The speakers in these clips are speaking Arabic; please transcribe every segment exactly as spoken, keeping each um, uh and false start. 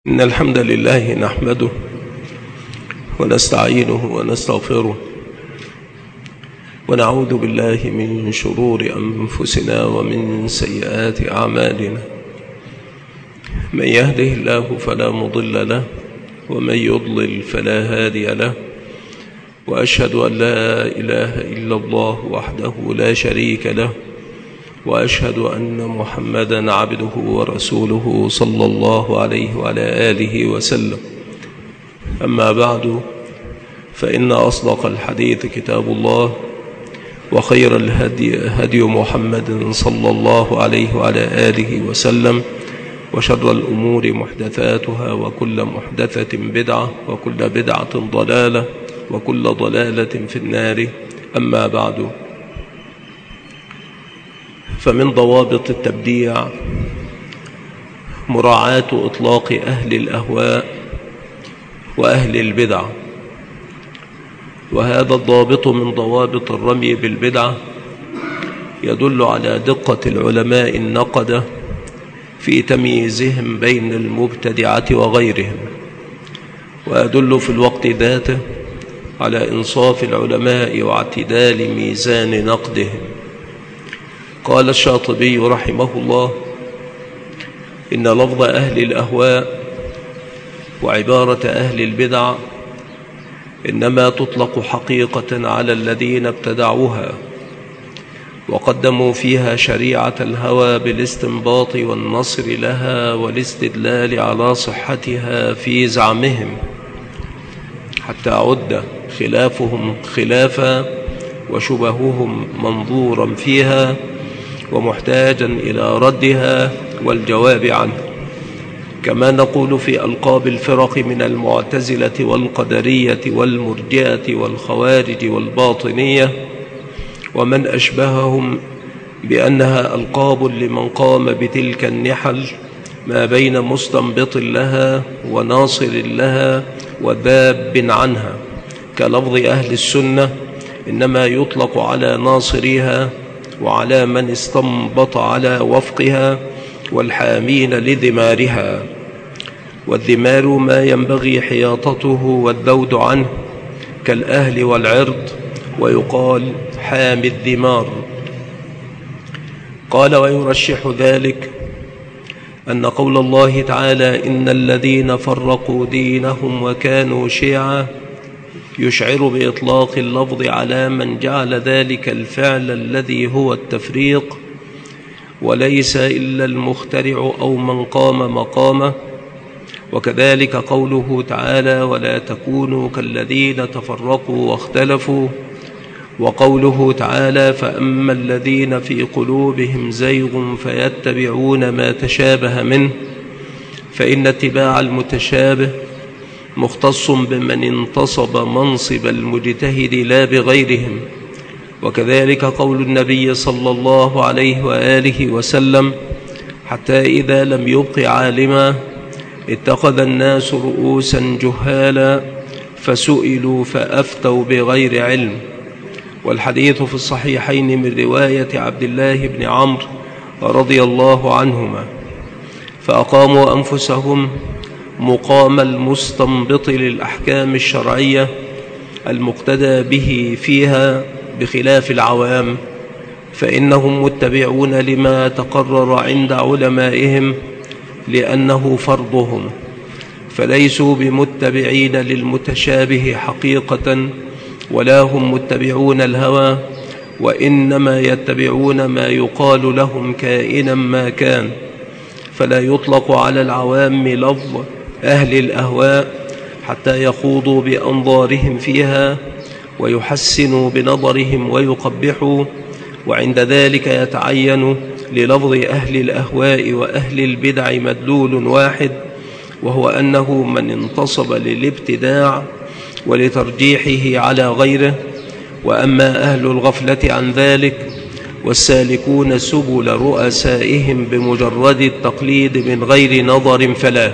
إن الحمد لله نحمده ونستعينه ونستغفره ونعوذ بالله من شرور أنفسنا ومن سيئات أعمالنا. من يهده الله فلا مضل له ومن يضلل فلا هادي له، وأشهد أن لا إله إلا الله وحده لا شريك له، وأشهد أن محمدًا عبده ورسوله صلى الله عليه وعلى آله وسلم. أما بعد، فإن أصدق الحديث كتاب الله، وخير الهدي هدي محمد صلى الله عليه وعلى آله وسلم، وشر الأمور محدثاتها، وكل محدثة بدعة، وكل بدعة ضلالة، وكل ضلالة في النار. أما بعد، فمن ضوابط التبديع مراعاة إطلاق أهل الأهواء وأهل البدع، وهذا الضابط من ضوابط الرمي بالبدعة يدل على دقة العلماء النقدة في تمييزهم بين المبتدعة وغيرهم، ويدل في الوقت ذاته على إنصاف العلماء واعتدال ميزان نقدهم. قال الشاطبي رحمه الله: إن لفظ أهل الأهواء وعبارة أهل البدع إنما تطلق حقيقة على الذين ابتدعوها وقدموا فيها شريعة الهوى بالاستنباط والنصر لها والاستدلال على صحتها في زعمهم، حتى عد خلافهم خلافا وشبههم منظورا فيها ومحتاجا إلى ردها والجواب عنه. كما نقول في ألقاب الفرق من المعتزلة والقدرية والمرجئة والخوارج والباطنية ومن أشبههم بأنها ألقاب لمن قام بتلك النحل ما بين مستنبط لها وناصر لها وذاب عنها، كلفظ أهل السنة إنما يطلق على ناصريها وعلى من استنبط على وفقها والحامين لذمارها. والذمار ما ينبغي حياطته والذود عنه كالأهل والعرض، ويقال حامي الذمار. قال: ويرشح ذلك أن قول الله تعالى: إن الذين فرقوا دينهم وكانوا شيعا يشعر بإطلاق اللفظ على من جعل ذلك الفعل الذي هو التفريق، وليس إلا المخترع أو من قام مقامه. وكذلك قوله تعالى: ولا تكونوا كالذين تفرقوا واختلفوا، وقوله تعالى: فأما الذين في قلوبهم زيغ فيتبعون ما تشابه منه، فإن اتباع المتشابه مختص بمن انتصب منصب المجتهد لا بغيرهم. وكذلك قول النبي صلى الله عليه وآله وسلم: حتى إذا لم يبق عالما اتخذ الناس رؤوسا جهالا فسئلوا فأفتوا بغير علم. والحديث في الصحيحين من رواية عبد الله بن عمرو رضي الله عنهما: فأقاموا أنفسهم مقام المستنبط للأحكام الشرعية المقتدى به فيها بخلاف العوام، فإنهم متبعون لما تقرر عند علمائهم لأنه فرضهم، فليسوا بمتبعين للمتشابه حقيقة، ولا هم متبعون الهوى، وإنما يتبعون ما يقال لهم كائنا ما كان. فلا يطلق على العوام لفظ أهل الأهواء حتى يخوضوا بأنظارهم فيها ويحسنوا بنظرهم ويقبحوا، وعند ذلك يتعين للفظ أهل الأهواء وأهل البدع مدلول واحد، وهو أنه من انتصب للابتداع ولترجيحه على غيره. وأما أهل الغفلة عن ذلك والسالكون سبل رؤسائهم بمجرد التقليد من غير نظر فلا.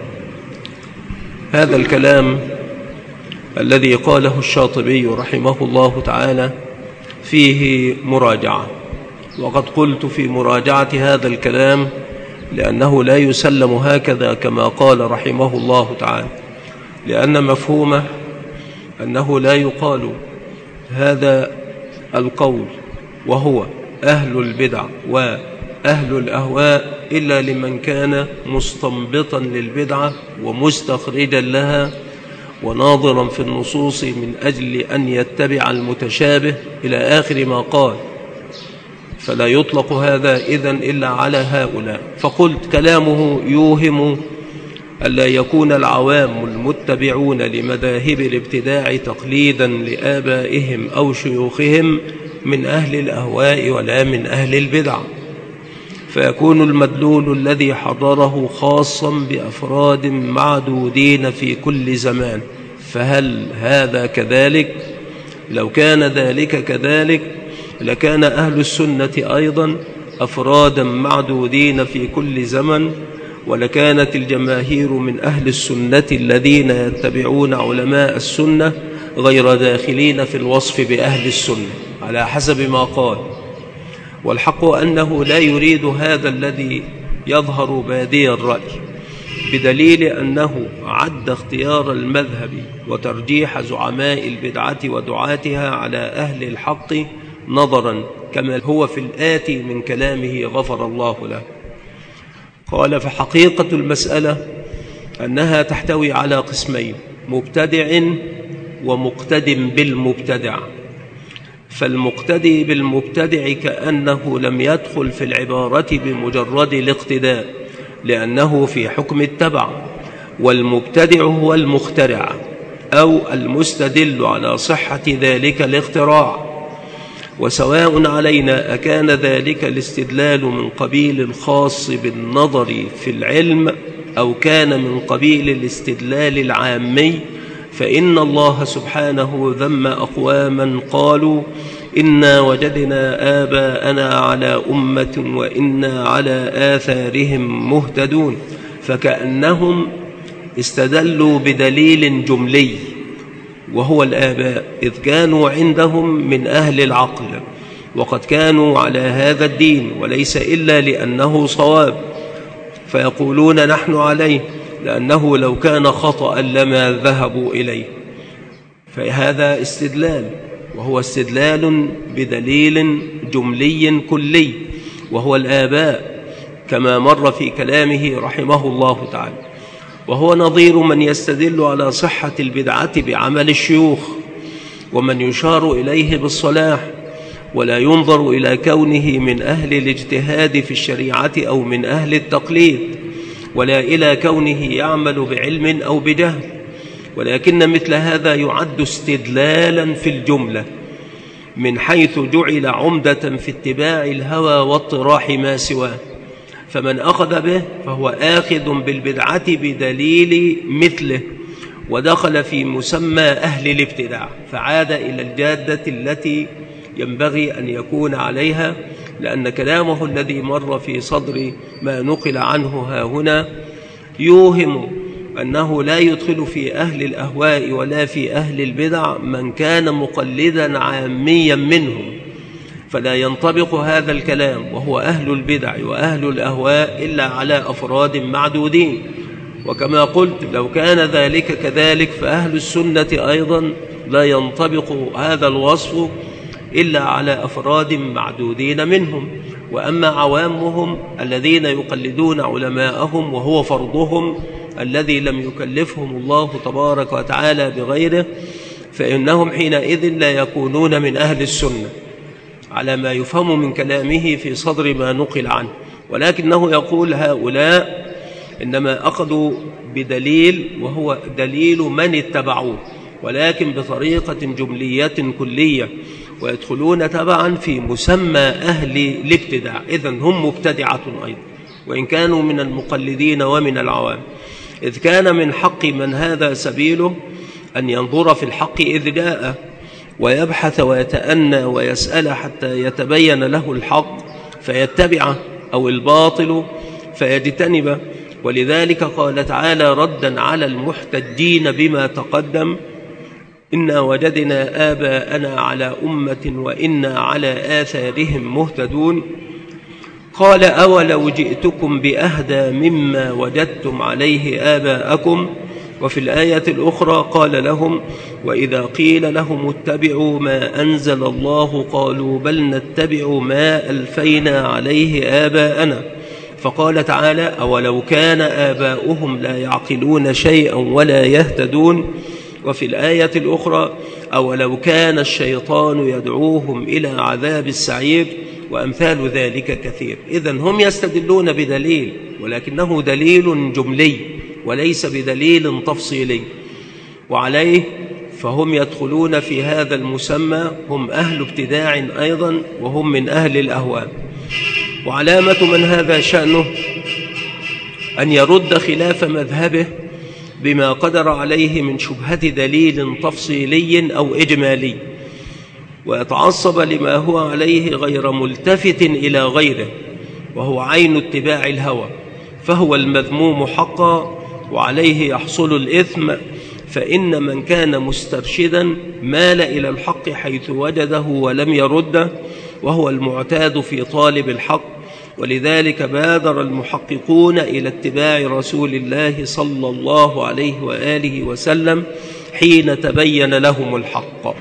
هذا الكلام الذي قاله الشاطبي رحمه الله تعالى فيه مراجعة، وقد قلت في مراجعة هذا الكلام لأنه لا يسلم هكذا كما قال رحمه الله تعالى، لأن مفهومه أنه لا يقال هذا القول وهو أهل البدع وأهل الأهواء إلا لمن كان مستنبطا للبدعة ومستخرجا لها وناظرا في النصوص من أجل أن يتبع المتشابه إلى آخر ما قال، فلا يطلق هذا إذن إلا على هؤلاء. فقلت كلامه يوهم ألا يكون العوام المتبعون لمذاهب الابتداع تقليدا لآبائهم أو شيوخهم من أهل الأهواء ولا من أهل البدع، فيكون المدلول الذي حضره خاصا بأفراد معدودين في كل زمان. فهل هذا كذلك؟ لو كان ذلك كذلك لكان أهل السنة أيضا أفرادا معدودين في كل زمن، ولكانت الجماهير من أهل السنة الذين يتبعون علماء السنة غير داخلين في الوصف بأهل السنة على حسب ما قال. والحق أنه لا يريد هذا الذي يظهر بادي الرأي، بدليل أنه عد اختيار المذهب وترجيح زعماء البدعة ودعاتها على أهل الحق نظرا كما هو في الآتي من كلامه غفر الله له. قال: فحقيقة المسألة أنها تحتوي على قسمين: مبتدع ومقتد بالمبتدع. فالمقتدي بالمبتدع كأنه لم يدخل في العبارة بمجرد الاقتداء لأنه في حكم التبع، والمبتدع هو المخترع أو المستدل على صحة ذلك الاختراع. وسواء علينا أكان ذلك الاستدلال من قبيل الخاص بالنظر في العلم أو كان من قبيل الاستدلال العامي، فإن الله سبحانه ذم أقواما قالوا إنا وجدنا آباءنا على أمة وإنا على آثارهم مهتدون، فكأنهم استدلوا بدليل جملي وهو الآباء، إذ كانوا عندهم من أهل العقل وقد كانوا على هذا الدين وليس إلا لأنه صواب، فيقولون نحن عليه لأنه لو كان خطأ لما ذهبوا إليه. فهذا استدلال، وهو استدلال بدليل جملي كلي وهو الآباء كما مر في كلامه رحمه الله تعالى. وهو نظير من يستدل على صحة البدعة بعمل الشيوخ ومن يشار إليه بالصلاح، ولا ينظر إلى كونه من أهل الاجتهاد في الشريعة أو من أهل التقليد، ولا إلى كونه يعمل بعلم أو بجهل، ولكن مثل هذا يعد استدلالا في الجملة من حيث جعل عمدة في اتباع الهوى واطراح ما سواه. فمن أخذ به فهو آخذ بالبدعة بدليل مثله، ودخل في مسمى أهل الابتداع، فعاد إلى الجادة التي ينبغي أن يكون عليها، لأن كلامه الذي مر في صدر ما نقل عنه ها هنا يوهم أنه لا يدخل في أهل الأهواء ولا في أهل البدع من كان مقلدا عاميا منهم، فلا ينطبق هذا الكلام وهو أهل البدع وأهل الأهواء إلا على أفراد معدودين. وكما قلت لو كان ذلك كذلك فأهل السنة أيضا لا ينطبق هذا الوصف إلا على أفراد معدودين منهم. وأما عوامهم الذين يقلدون علماءهم وهو فرضهم الذي لم يكلفهم الله تبارك وتعالى بغيره، فإنهم حينئذ لا يكونون من أهل السنة على ما يفهم من كلامه في صدر ما نقل عنه، ولكنه يقول هؤلاء إنما أخذوا بدليل وهو دليل من اتبعوه، ولكن بطريقة جملية كلية، ويدخلون تبعا في مسمى أهل الابتداع، إذن هم مبتدعة أيضا وإن كانوا من المقلدين ومن العوام، إذ كان من حق من هذا سبيله أن ينظر في الحق إذ جاء ويبحث ويتأنى ويسأل حتى يتبين له الحق فيتبعه أو الباطل فيجتنبه. ولذلك قال تعالى ردا على المحتجين بما تقدم: إنا وجدنا آباءنا على أمة وإنا على آثارهم مهتدون. قال أولو جئتكم بأهدى مما وجدتم عليه آباءكم. وفي الآية الأخرى قال لهم وإذا قيل لهم اتبعوا ما أنزل الله قالوا بل نتبع ما ألفينا عليه آباءنا. فقال تعالى أولو كان آباؤهم لا يعقلون شيئا ولا يهتدون. وفي الآية الأخرى أولو كان الشيطان يدعوهم إلى عذاب السعير، وأمثال ذلك كثير. إذن هم يستدلون بدليل، ولكنه دليل جملي وليس بدليل تفصيلي، وعليه فهم يدخلون في هذا المسمى، هم أهل ابتداع أيضا وهم من أهل الأهواء. وعلامة من هذا شأنه أن يرد خلاف مذهبه بما قدر عليه من شبهة دليل تفصيلي أو إجمالي، ويتعصب لما هو عليه غير ملتفت إلى غيره، وهو عين اتباع الهوى، فهو المذموم حقا وعليه يحصل الإثم. فإن من كان مسترشدا مال إلى الحق حيث وجده ولم يرده، وهو المعتاد في طالب الحق. ولذلك بادر المحققون إلى اتباع رسول الله صلى الله عليه وآله وسلم حين تبين لهم الحق.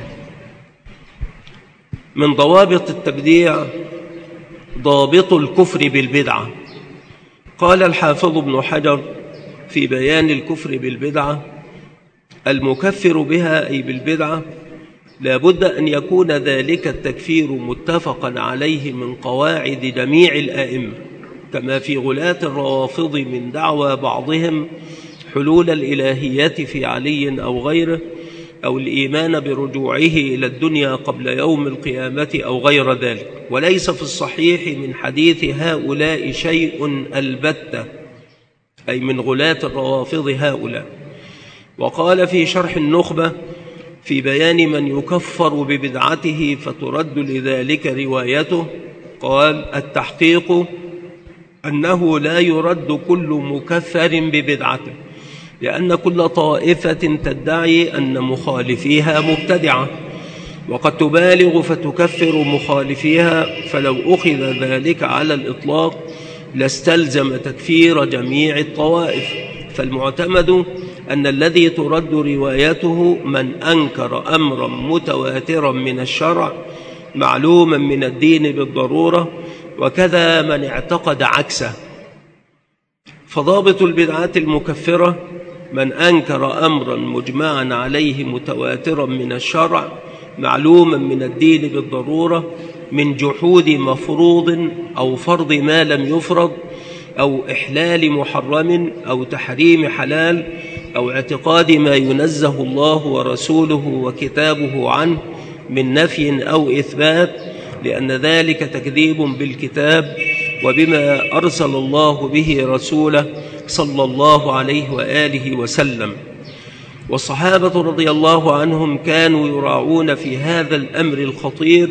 من ضوابط التبديع ضابط الكفر بالبدعة. قال الحافظ ابن حجر في بيان الكفر بالبدعة: المكفر بها أي بالبدعة لا بد أن يكون ذلك التكفير متفقا عليه من قواعد جميع الآئمة، كما في غلاة الروافض من دعوى بعضهم حلول الإلهية في علي أو غيره، أو الإيمان برجوعه إلى الدنيا قبل يوم القيامة أو غير ذلك. وليس في الصحيح من حديث هؤلاء شيء البتة، أي من غلاة الروافض هؤلاء. وقال في شرح النخبة في بيان من يكفر ببدعته فترد لذلك روايته، قال: التحقيق أنه لا يرد كل مكفر ببدعته، لأن كل طائفة تدعي أن مخالفيها مبتدعة، وقد تبالغ فتكفر مخالفيها، فلو أخذ ذلك على الإطلاق لاستلزم تكفير جميع الطوائف. فالمعتمد أن الذي ترد روايته من أنكر أمرا متواترا من الشرع معلوما من الدين بالضرورة، وكذا من اعتقد عكسه. فضابط البدعات المكفرة من أنكر أمرا مجمعا عليه متواترا من الشرع معلوما من الدين بالضرورة، من جحود مفروض أو فرض ما لم يفرض، أو إحلال محرم، أو تحريم حلال، أو اعتقاد ما ينزه الله ورسوله وكتابه عنه من نفي أو إثبات، لأن ذلك تكذيب بالكتاب وبما أرسل الله به رسوله صلى الله عليه وآله وسلم. والصحابة رضي الله عنهم كانوا يراعون في هذا الأمر الخطير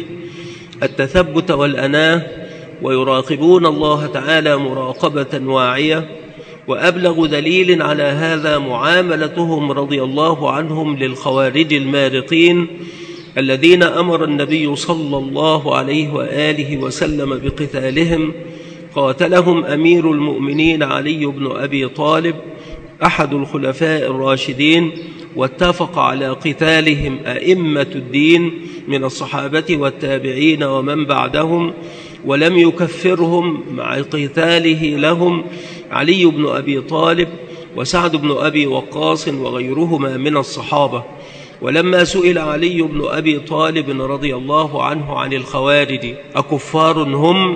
التثبت والأناه، ويراقبون الله تعالى مراقبة واعية. وأبلغ دليل على هذا معاملتهم رضي الله عنهم للخوارج المارقين الذين أمر النبي صلى الله عليه وآله وسلم بقتالهم. قاتلهم أمير المؤمنين علي بن أبي طالب أحد الخلفاء الراشدين، واتفق على قتالهم أئمة الدين من الصحابة والتابعين ومن بعدهم، ولم يكفرهم مع قتاله لهم علي بن أبي طالب وسعد بن أبي وقاص وغيرهما من الصحابة. ولما سئل علي بن أبي طالب رضي الله عنه عن الخوارج أكفار هم؟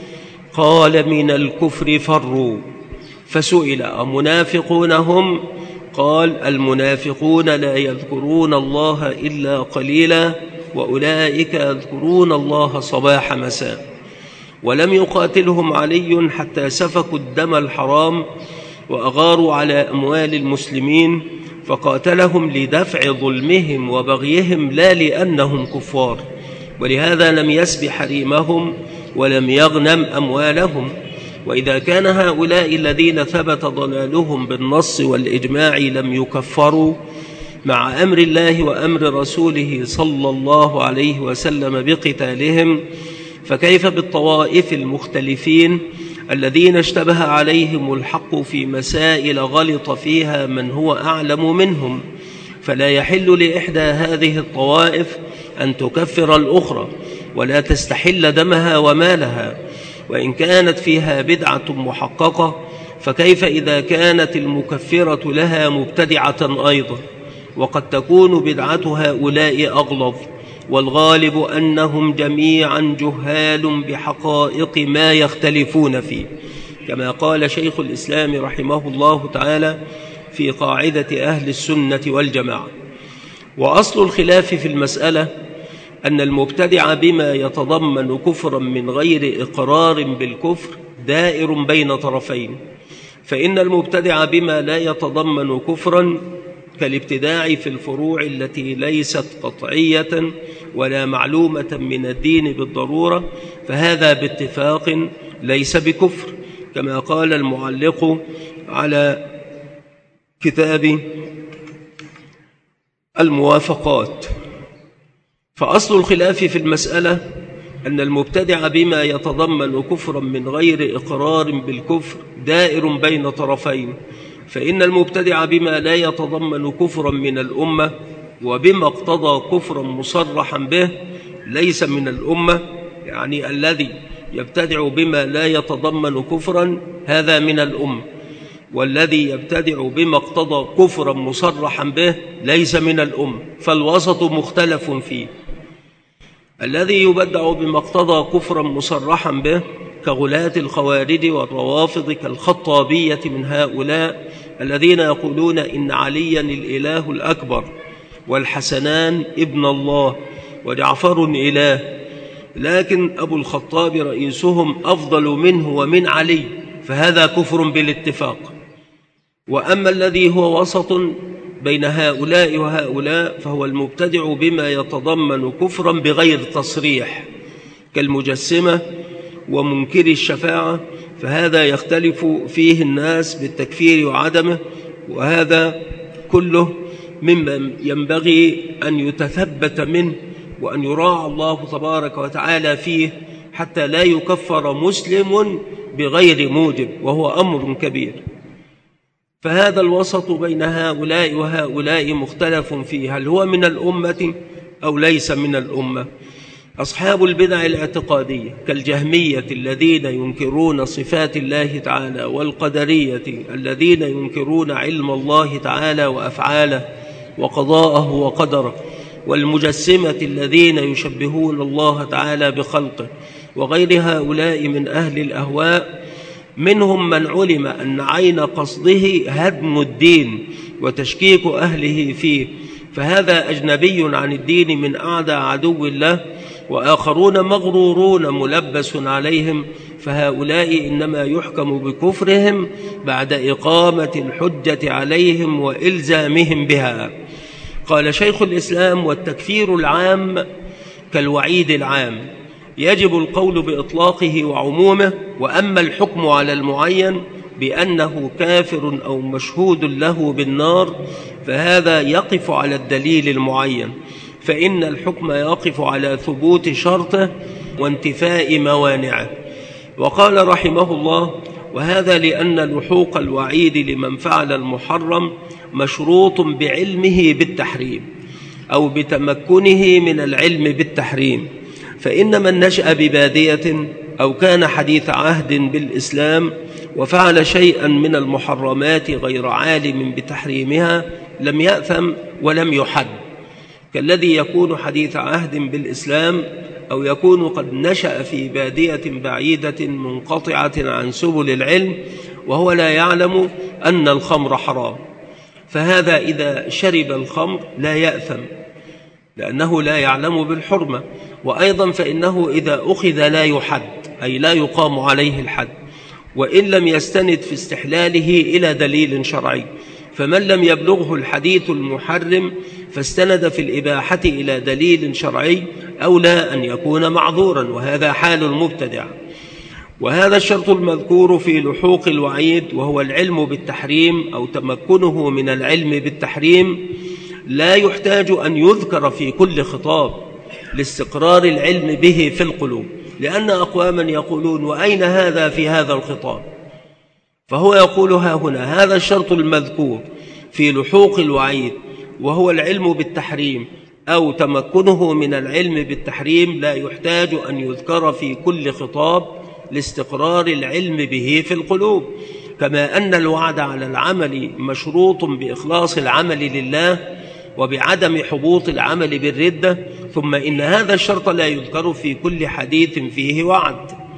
قال: من الكفر فروا. فسئل أمنافقون هم؟ قال: المنافقون لا يذكرون الله إلا قليلا، وأولئك يذكرون الله صباح مساء. ولم يقاتلهم علي حتى سفكوا الدم الحرام وأغاروا على أموال المسلمين، فقاتلهم لدفع ظلمهم وبغيهم لا لأنهم كفار، ولهذا لم يسب حريمهم ولم يغنم أموالهم. وإذا كان هؤلاء الذين ثبت ضلالهم بالنص والإجماع لم يكفروا مع أمر الله وأمر رسوله صلى الله عليه وسلم بقتالهم، فكيف بالطوائف المختلفين الذين اشتبه عليهم الحق في مسائل غلط فيها من هو أعلم منهم؟ فلا يحل لإحدى هذه الطوائف أن تكفر الأخرى ولا تستحل دمها ومالها، وإن كانت فيها بدعة محققة، فكيف إذا كانت المكفرة لها مبتدعة أيضا؟ وقد تكون بدعة هؤلاء أغلظ، والغالب أنهم جميعا جهال بحقائق ما يختلفون فيه، كما قال شيخ الإسلام رحمه الله تعالى في قاعدة أهل السنة والجماعة. وأصل الخلاف في المسألة أن المبتدع بما يتضمن كفرا من غير إقرار بالكفر دائر بين طرفين، فإن المبتدع بما لا يتضمن كفرا كالابتداع في الفروع التي ليست قطعية ولا معلومة من الدين بالضرورة، فهذا باتفاق ليس بكفر، كما قال المعلق على كتاب الموافقات. فأصل الخلاف في المسألة أن المبتدع بما يتضمن كفرا من غير إقرار بالكفر دائر بين طرفين، فإن المبتدع بما لا يتضمن كفرا من الأمة وبما اقتضى كفرا مصرحا به ليس من الأمة، يعني الذي يبتدع بما لا يتضمن كفرا هذا من الأمة، والذي يبتدع بما اقتضى كفرا مصرحا به ليس من الأمة، فالوسط مختلف فيه. الذي يبدع بما اقتضى كفرا مصرحا به كغلاة الخوارج والروافض كالخطابية من هؤلاء الذين يقولون إن عليا الإله الأكبر والحسنان ابن الله وجعفر إله، لكن أبو الخطاب رئيسهم أفضل منه ومن علي، فهذا كفر بالاتفاق. وأما الذي هو وسط بين هؤلاء وهؤلاء فهو المبتدع بما يتضمن كفرا بغير تصريح كالمجسمة ومنكر الشفاعة، فهذا يختلف فيه الناس بالتكفير وعدمه، وهذا كله مما ينبغي أن يتثبت منه وأن يراعى الله تبارك وتعالى فيه حتى لا يكفر مسلم بغير موجب، وهو أمر كبير. فهذا الوسط بين هؤلاء وهؤلاء مختلف فيه، هل هو من الأمة أو ليس من الأمة؟ أصحاب البدع الاعتقادية كالجهمية الذين ينكرون صفات الله تعالى، والقدرية الذين ينكرون علم الله تعالى وأفعاله وقضاءه وقدره، والمجسمة الذين يشبهون الله تعالى بخلقه، وغير هؤلاء من أهل الأهواء، منهم من علم أن عين قصده هدم الدين وتشكيك أهله فيه، فهذا أجنبي عن الدين من أعدى عدو الله، وآخرون مغرورون ملبس عليهم، فهؤلاء إنما يحكم بكفرهم بعد إقامة الحجة عليهم وإلزامهم بها. قال شيخ الإسلام: والتكفير العام كالوعيد العام، يجب القول بإطلاقه وعمومه، وأما الحكم على المعين بأنه كافر أو مشهود له بالنار فهذا يقف على الدليل المعين، فإن الحكم يقف على ثبوت شرطه وانتفاء موانعه. وقال رحمه الله: وهذا لأن لحوق الوعيد لمن فعل المحرم مشروط بعلمه بالتحريم أو بتمكنه من العلم بالتحريم، فإن من نشأ ببادية أو كان حديث عهد بالإسلام وفعل شيئا من المحرمات غير عالم بتحريمها لم يأثم ولم يحد، كالذي يكون حديث عهد بالإسلام أو يكون قد نشأ في بادية بعيدة منقطعة عن سبل العلم وهو لا يعلم أن الخمر حرام، فهذا إذا شرب الخمر لا يأثم لأنه لا يعلم بالحرمة. وأيضا فإنه إذا أخذ لا يحد، أي لا يقام عليه الحد، وإن لم يستند في استحلاله إلى دليل شرعي. فمن لم يبلغه الحديث المحرم فاستند في الإباحة إلى دليل شرعي أولى أن يكون معذورا، وهذا حال المبتدع. وهذا الشرط المذكور في لحوق الوعيد وهو العلم بالتحريم أو تمكنه من العلم بالتحريم لا يحتاج أن يذكر في كل خطاب لاستقرار العلم به في القلوب، لأن أقواما يقولون وأين هذا في هذا الخطاب؟ فهو يقول ها هنا هذا الشرط المذكور في لحوق الوعيد وهو العلم بالتحريم أو تمكنه من العلم بالتحريم لا يحتاج أن يذكر في كل خطاب لاستقرار العلم به في القلوب، كما أن الوعد على العمل مشروط بإخلاص العمل لله وبعدم حبوط العمل بالردة، ثم إن هذا الشرط لا يذكر في كل حديث فيه وعد.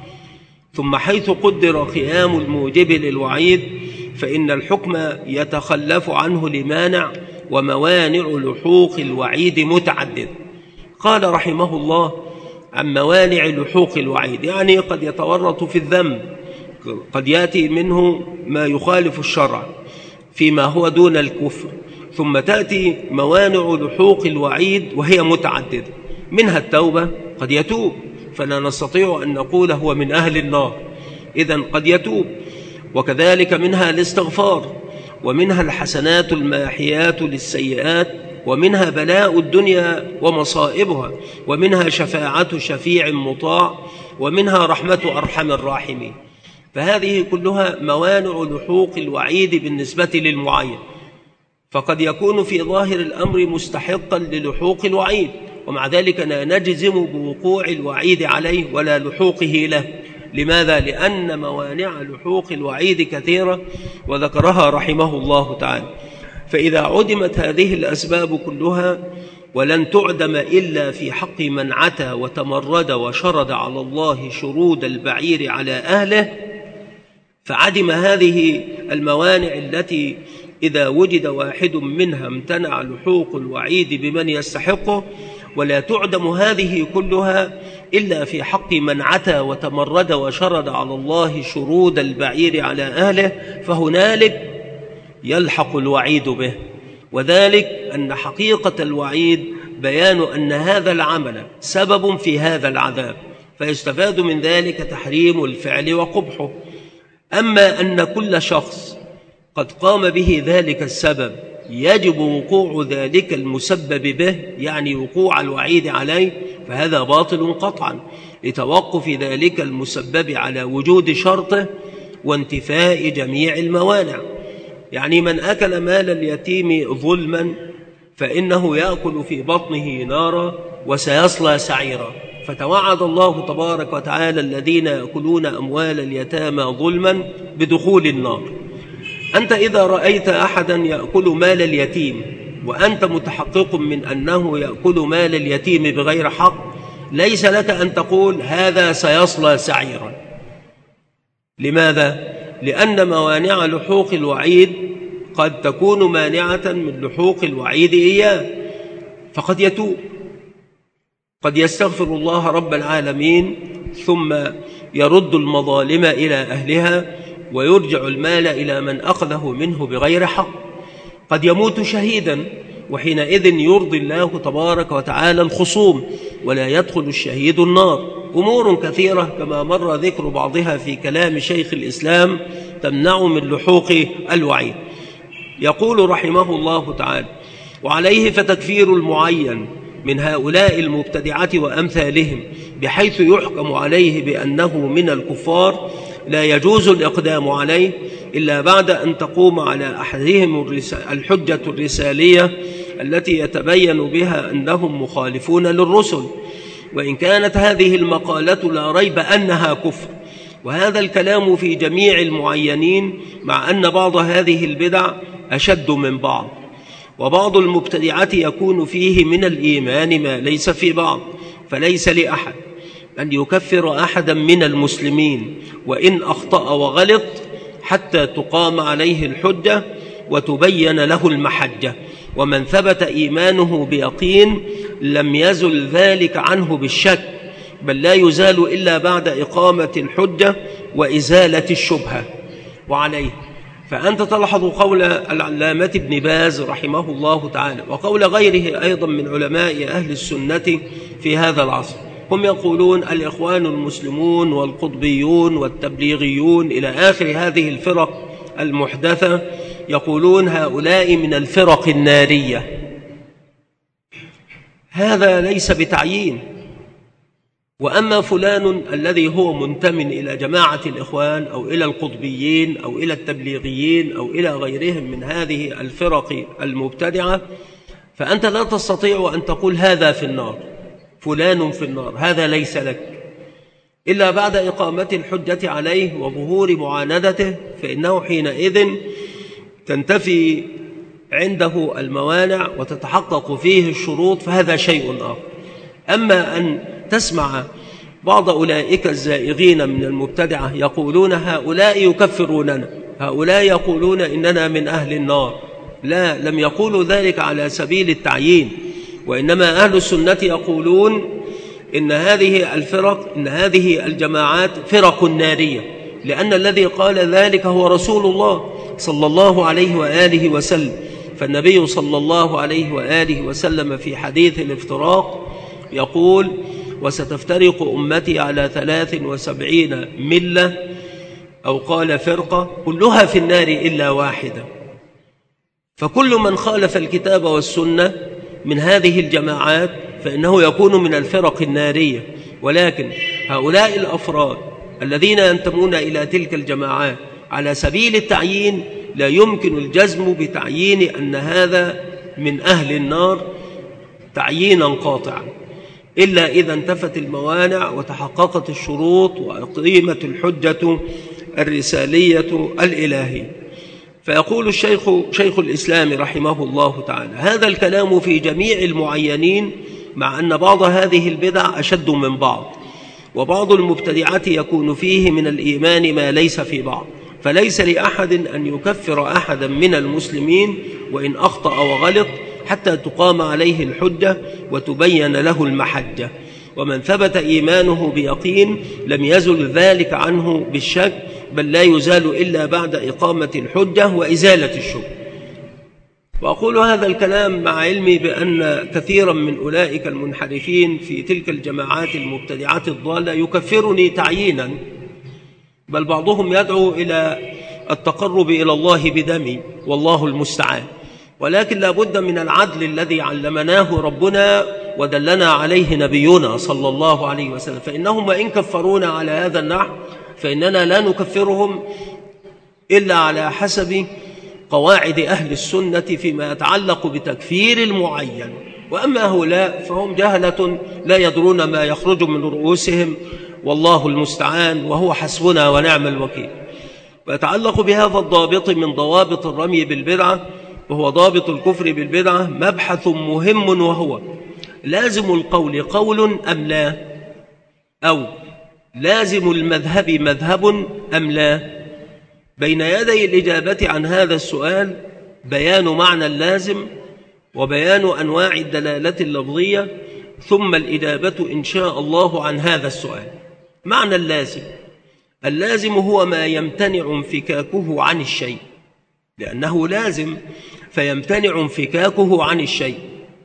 ثم حيث قدر قيام الموجب للوعيد فإن الحكم يتخلف عنه لمانع، وموانع لحوق الوعيد متعدد. قال رحمه الله عن موانع لحوق الوعيد، يعني قد يتورط في الذنب، قد يأتي منه ما يخالف الشرع فيما هو دون الكفر، ثم تأتي موانع لحوق الوعيد وهي متعددة، منها التوبة، قد يتوب فلا نستطيع أن نقول هو من أهل النار، إذن قد يتوب، وكذلك منها الاستغفار، ومنها الحسنات الماحيات للسيئات، ومنها بلاء الدنيا ومصائبها، ومنها شفاعة شفيع مطاع، ومنها رحمة أرحم الراحمين. فهذه كلها موانع لحوق الوعيد بالنسبة للمعين، فقد يكون في ظاهر الأمر مستحقا للحوق الوعيد، ومع ذلك لا نجزم بوقوع الوعيد عليه ولا لحوقه له. لماذا؟ لأن موانع لحوق الوعيد كثيرة وذكرها رحمه الله تعالى. فإذا عدمت هذه الأسباب كلها ولن تعدم إلا في حق من عتى وتمرد وشرد على الله شرود البعير على أهله، فعدم هذه الموانع التي إذا وجد واحد منها امتنع لحوق الوعيد بمن يستحقه، ولا تعدم هذه كلها إلا في حق من عتى وتمرد وشرد على الله شرود البعير على أهله، فهنالك يلحق الوعيد به. وذلك أن حقيقة الوعيد بيان أن هذا العمل سبب في هذا العذاب، فيستفاد من ذلك تحريم الفعل وقبحه. أما أن كل شخص قد قام به ذلك السبب يجب وقوع ذلك المسبب به، يعني وقوع الوعيد عليه، فهذا باطل قطعا لتوقف ذلك المسبب على وجود شرطه وانتفاء جميع الموانع. يعني من أكل مال اليتيم ظلما فإنه يأكل في بطنه نارا وسيصلى سعيرا، فتوعد الله تبارك وتعالى الذين يأكلون أموال اليتامى ظلما بدخول النار. أنت إذا رأيت أحدا يأكل مال اليتيم وأنت متحقق من أنه يأكل مال اليتيم بغير حق، ليس لك أن تقول هذا سيصلى سعيرا. لماذا؟ لأن موانع لحوق الوعيد قد تكون مانعة من لحوق الوعيد إياه، فقد يتوب، قد يستغفر الله رب العالمين ثم يرد المظالم إلى أهلها ويرجع المال إلى من أخذه منه بغير حق، قد يموت شهيدا، وحينئذ يرضي الله تبارك وتعالى الخصوم ولا يدخل الشهيد النار. أمور كثيرة كما مر ذكر بعضها في كلام شيخ الإسلام تمنع من لحوق الوعيد. يقول رحمه الله تعالى: وعليه فتكفير المعين من هؤلاء المبتدعة وأمثالهم بحيث يحكم عليه بأنه من الكفار لا يجوز الإقدام عليه إلا بعد أن تقوم على أحدهم الحجة الرسالية التي يتبين بها أنهم مخالفون للرسل، وإن كانت هذه المقالة لا ريب أنها كفر. وهذا الكلام في جميع المعينين، مع أن بعض هذه البدع أشد من بعض، وبعض المبتدعة يكون فيه من الإيمان ما ليس في بعض، فليس لأحد أن يكفر أحدا من المسلمين وإن أخطأ وغلط حتى تقام عليه الحجة وتبين له المحجة. ومن ثبت إيمانه بيقين لم يزل ذلك عنه بالشك، بل لا يزال إلا بعد إقامة الحجة وإزالة الشبهة. وعليه فأنت تلحظ قول العلامة ابن باز رحمه الله تعالى وقول غيره أيضا من علماء أهل السنة في هذا العصر، هم يقولون الإخوان المسلمون والقطبيون والتبليغيون إلى آخر هذه الفرق المحدثة، يقولون هؤلاء من الفرق النارية. هذا ليس بتعيين، وأما فلان الذي هو منتمٍ إلى جماعة الإخوان أو إلى القطبيين أو إلى التبليغيين أو إلى غيرهم من هذه الفرق المبتدعة، فأنت لا تستطيع أن تقول هذا في النار، فلان في النار، هذا ليس لك، إلا بعد إقامة الحجة عليه وظهور معاندته، فإنه حينئذ تنتفي عنده الموانع وتتحقق فيه الشروط، فهذا شيء آخر. أما أن تسمع بعض أولئك الزائغين من المبتدعة يقولون هؤلاء يكفروننا، هؤلاء يقولون إننا من أهل النار، لا، لم يقولوا ذلك على سبيل التعيين، وإنما أهل السنة يقولون إن هذه الفرق، إن هذه الجماعات فرق نارية، لأن الذي قال ذلك هو رسول الله صلى الله عليه وآله وسلم. فالنبي صلى الله عليه وآله وسلم في حديث الافتراق يقول: وستفترق أمتي على ثلاث وسبعين ملة، أو قال فرقة، كلها في النار إلا واحدة. فكل من خالف الكتاب والسنة من هذه الجماعات فإنه يكون من الفرق النارية. ولكن هؤلاء الأفراد الذين ينتمون إلى تلك الجماعات على سبيل التعيين لا يمكن الجزم بتعيين أن هذا من أهل النار تعيينا قاطعا، إلا إذا انتفت الموانع وتحققت الشروط وأقيمت الحجة الرسالية الإلهية. فيقول الشيخ شيخ الإسلام رحمه الله تعالى: هذا الكلام في جميع المعينين، مع أن بعض هذه البدع أشد من بعض، وبعض المبتدعة يكون فيه من الإيمان ما ليس في بعض، فليس لأحد أن يكفر أحدا من المسلمين وإن أخطأ وغلط حتى تقام عليه الحجة وتبين له المحجة. ومن ثبت إيمانه بيقين لم يزل ذلك عنه بالشك، بل لا يزال إلا بعد إقامة الحجة وإزالة الشبه. وأقول هذا الكلام مع علمي بأن كثيرا من أولئك المنحرفين في تلك الجماعات المبتدعات الضالة يكفرني تعيينا، بل بعضهم يدعو إلى التقرب إلى الله بدمي، والله المستعان. ولكن لا بد من العدل الذي علمناه ربنا ودلنا عليه نبينا صلى الله عليه وسلم، فإنهم وإن كفرونا على هذا النحو فإننا لا نكفرهم إلا على حسب قواعد أهل السنة فيما يتعلق بتكفير المعين. وأما هؤلاء فهم جهلة لا يدرون ما يخرج من رؤوسهم، والله المستعان، وهو حسبنا ونعم الوكيل. ويتعلق بهذا الضابط من ضوابط الرمي بالبدعة، وهو ضابط الكفر بالبدعة، مبحث مهم، وهو لازم القول قول أم لا، أو لازم المذهب مذهب أم لا. بين يدي الإجابة عن هذا السؤال بيان معنى اللازم وبيان أنواع الدلالة اللفظية، ثم الإجابة إن شاء الله عن هذا السؤال. معنى اللازم: اللازم هو ما يمتنع انفكاكه عن الشيء، لأنه لازم فيمتنع انفكاكه عن الشيء.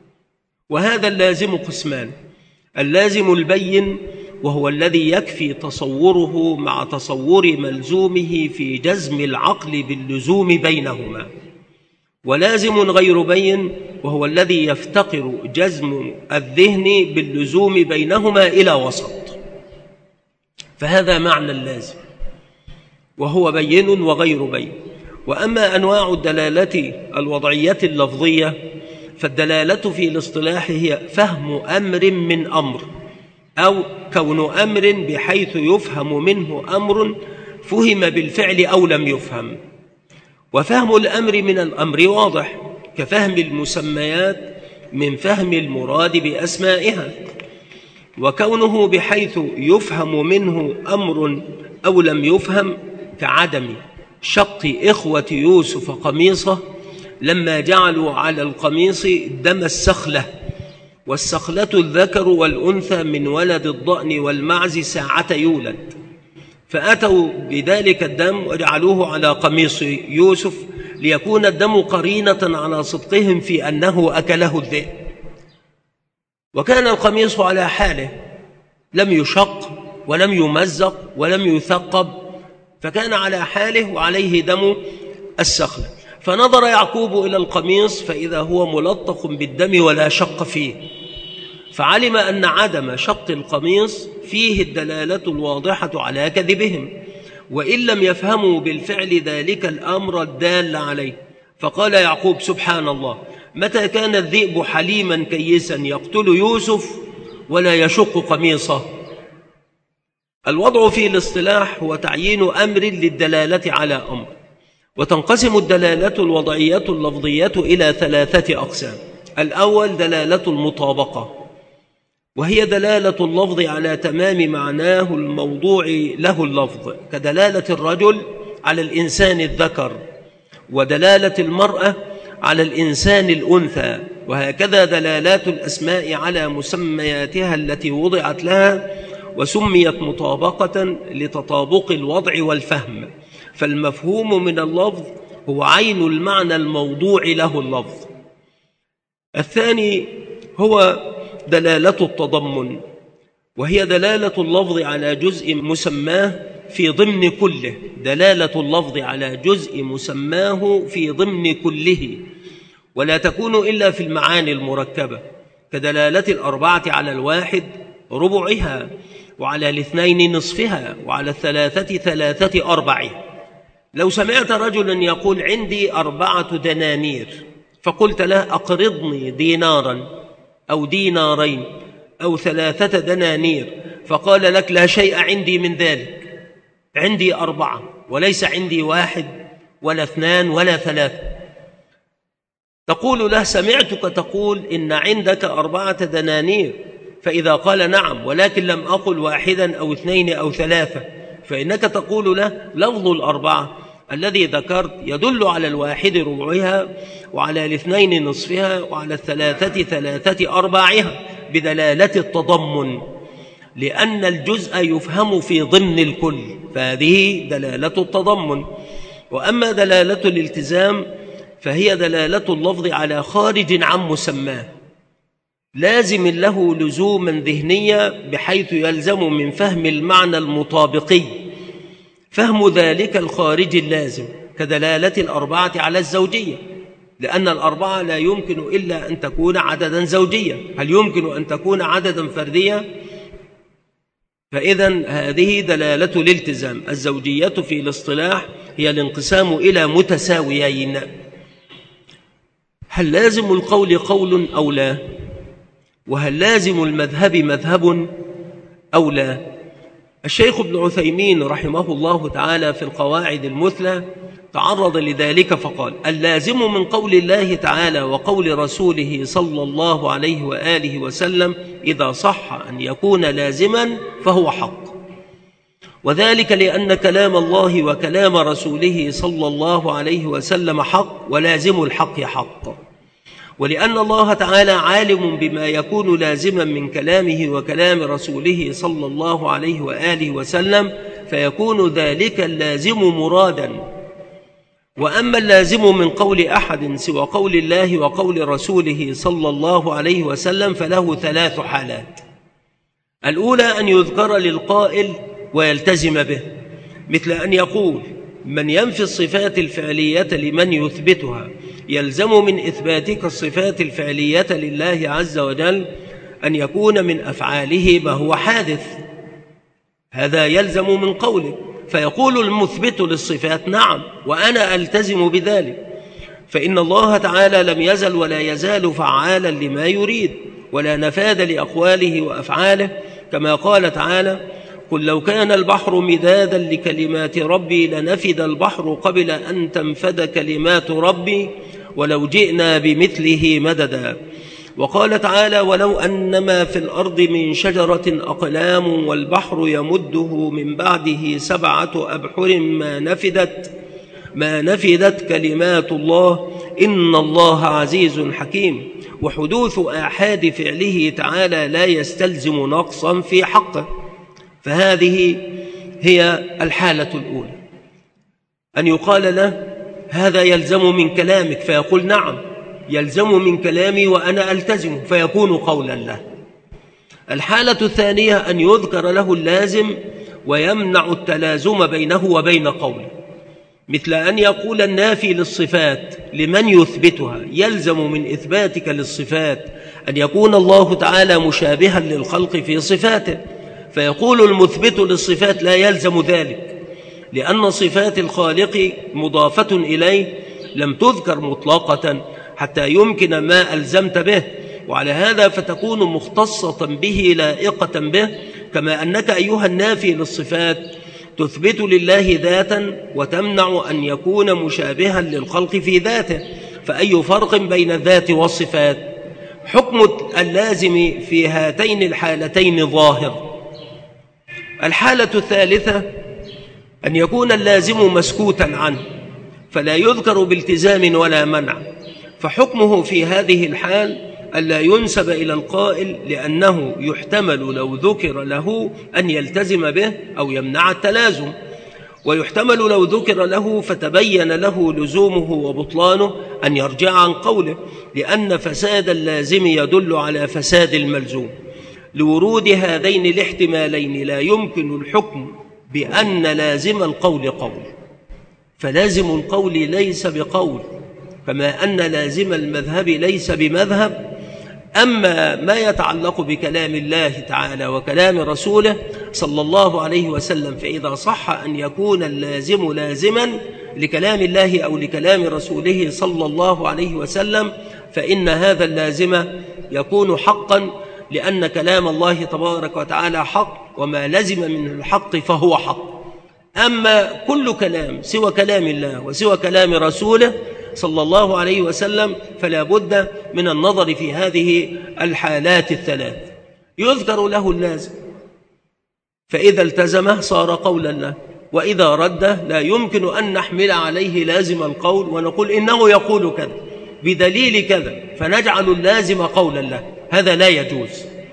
وهذا اللازم قسمان: اللازم البين، وهو الذي يكفي تصوره مع تصور ملزومه في جزم العقل باللزوم بينهما، ولازم غير بين، وهو الذي يفتقر جزم الذهن باللزوم بينهما إلى وسط. فهذا معنى اللازم، وهو بين وغير بين. وأما أنواع الدلالة الوضعية اللفظية، فالدلالة في الاصطلاح هي فهم أمر من أمر، أو كون أمر بحيث يفهم منه أمر فهم بالفعل أو لم يفهم. وفهم الأمر من الأمر واضح، كفهم المسميات من فهم المراد بأسمائها. وكونه بحيث يفهم منه أمر أو لم يفهم، كعدم شق إخوة يوسف قميصه لما جعلوا على القميص دم السخلة، والسخلة الذكر والأنثى من ولد الضأن والمعز ساعة يولد، فأتوا بذلك الدم وجعلوه على قميص يوسف ليكون الدم قرينة على صدقهم في أنه أكله الذئب. وكان القميص على حاله، لم يشق ولم يمزق ولم يثقب، فكان على حاله وعليه دم السخلة. فنظر يعقوب إلى القميص فإذا هو ملطخ بالدم ولا شق فيه، فعلم أن عدم شق القميص فيه الدلالة الواضحة على كذبهم، وإن لم يفهموا بالفعل ذلك الأمر الدال عليه. فقال يعقوب: سبحان الله، متى كان الذئب حليما كيسا يقتل يوسف ولا يشق قميصه؟ الوضع في الاصطلاح هو تعيين أمر للدلالة على أمر. وتنقسم الدلالة الوضعية اللفظية إلى ثلاثة أقسام. الأول دلالة المطابقة، وهي دلالة اللفظ على تمام معناه الموضوع له اللفظ، كدلالة الرجل على الإنسان الذكر، ودلالة المرأة على الإنسان الأنثى، وهكذا دلالات الأسماء على مسمياتها التي وضعت لها وسميت مطابقة لتطابق الوضع والفهم. فالمفهوم من اللفظ هو عين المعنى الموضوع له اللفظ. الثاني هو دلالة التضمن، وهي دلالة اللفظ على جزء مسماه في ضمن كله، دلالة اللفظ على جزء مسماه في ضمن كله، ولا تكون إلا في المعاني المركبة، كدلالة الأربعة على الواحد ربعها، وعلى الاثنين نصفها، وعلى الثلاثة ثلاثة أربعها. لو سمعت رجلا يقول: عندي أربعة دنانير، فقلت له: أقرضني دينارا أو دينارين أو ثلاثة دنانير، فقال لك: لا شيء عندي من ذلك، عندي أربعة وليس عندي واحد ولا اثنان ولا ثلاثة، تقول له: سمعتك تقول إن عندك أربعة دنانير، فإذا قال: نعم ولكن لم أقل واحدا أو اثنين أو ثلاثة، فإنك تقول له: لفظ الأربعة الذي ذكرت يدل على الواحد ربعها، وعلى الاثنين نصفها، وعلى الثلاثة ثلاثة أرباعها، بدلالة التضمن، لأن الجزء يفهم في ضمن الكل، فهذه دلالة التضمن. وأما دلالة الالتزام فهي دلالة اللفظ على خارج عن مسماه، لازم له لزوما ذهنيا، بحيث يلزم من فهم المعنى المطابقي فهم ذلك الخارج اللازم، كدلالة الأربعة على الزوجية، لأن الأربعة لا يمكن إلا أن تكون عددا زوجيا، هل يمكن أن تكون عددا فرديا؟ فإذن هذه دلالة الالتزام. الزوجية في الاصطلاح هي الانقسام إلى متساويين. هل لازم القول قول أو لا؟ وهل لازم المذهب مذهب أو لا؟ الشيخ ابن عثيمين رحمه الله تعالى في القواعد المثلى تعرض لذلك فقال: اللازم من قول الله تعالى وقول رسوله صلى الله عليه وآله وسلم إذا صح أن يكون لازما فهو حق، وذلك لأن كلام الله وكلام رسوله صلى الله عليه وسلم حق، ولازم الحق حق، ولأن الله تعالى عالم بما يكون لازما من كلامه وكلام رسوله صلى الله عليه وآله وسلم، فيكون ذلك اللازم مرادا. وأما اللازم من قول أحد سوى قول الله وقول رسوله صلى الله عليه وسلم فله ثلاث حالات. الأولى أن يذكر للقائل ويلتزم به، مثل أن يقول: من ينفي الصفات الفعلية لمن يثبتها، يلزم من إثباتك الصفات الفعلية لله عز وجل أن يكون من أفعاله ما هو حادث، هذا يلزم من قوله. فيقول المثبت للصفات: نعم وأنا ألتزم بذلك، فإن الله تعالى لم يزل ولا يزال فعالا لما يريد، ولا نفاذ لأقواله وأفعاله، كما قال تعالى: قل لو كان البحر مدادا لكلمات ربي لنفد البحر قبل أن تنفد كلمات ربي ولو جئنا بمثله مددا. وقال تعالى: ولو أنما في الأرض من شجرة أقلام والبحر يمده من بعده سبعة أبحر ما نفدت ما نفدت كلمات الله إن الله عزيز حكيم. وحدوث آحاد فعله تعالى لا يستلزم نقصا في حقه، فهذه هي الحالة الأولى، أن يقال له: هذا يلزم من كلامك، فيقول: نعم يلزم من كلامي وأنا ألتزم، فيكون قولا له. الحالة الثانية أن يذكر له اللازم ويمنع التلازم بينه وبين قوله، مثل أن يقول النافي للصفات لمن يثبتها: يلزم من إثباتك للصفات أن يكون الله تعالى مشابها للخلق في صفاته، فيقول المثبت للصفات: لا يلزم ذلك، لأن صفات الخالق مضافة إليه لم تذكر مطلقة حتى يمكن ما ألزمت به، وعلى هذا فتكون مختصة به لائقة به، كما أنك أيها النافي للصفات تثبت لله ذاتا وتمنع أن يكون مشابها للخلق في ذاته، فأي فرق بين الذات والصفات؟ حكم اللازم في هاتين الحالتين ظاهر. الحالة الثالثة أن يكون اللازم مسكوتا عنه فلا يذكر بالتزام ولا منع، فحكمه في هذه الحال ألا ينسب إلى القائل، لأنه يحتمل لو ذكر له أن يلتزم به أو يمنع التلازم، ويحتمل لو ذكر له فتبين له لزومه وبطلانه أن يرجع عن قوله، لأن فساد اللازم يدل على فساد الملزوم. لورود هذين الاحتمالين لا يمكن الحكم بأن لازم القول قول، فلازم القول ليس بقول، كما أن لازم المذهب ليس بمذهب. أما ما يتعلق بكلام الله تعالى وكلام رسوله صلى الله عليه وسلم، فإذا صح أن يكون اللازم لازما لكلام الله أو لكلام رسوله صلى الله عليه وسلم، فإن هذا اللازم يكون حقا، لأن كلام الله تبارك وتعالى حق، وما لزم منه الحق فهو حق. أما كل كلام سوى كلام الله وسوى كلام رسوله صلى الله عليه وسلم فلا بد من النظر في هذه الحالات الثلاث. يذكر له اللازم، فإذا التزمه صار قولا له، وإذا رده لا يمكن أن نحمل عليه لازم القول ونقول إنه يقول كذا بدليل كذا فنجعل اللازم قولا له، هذا لا يجوز.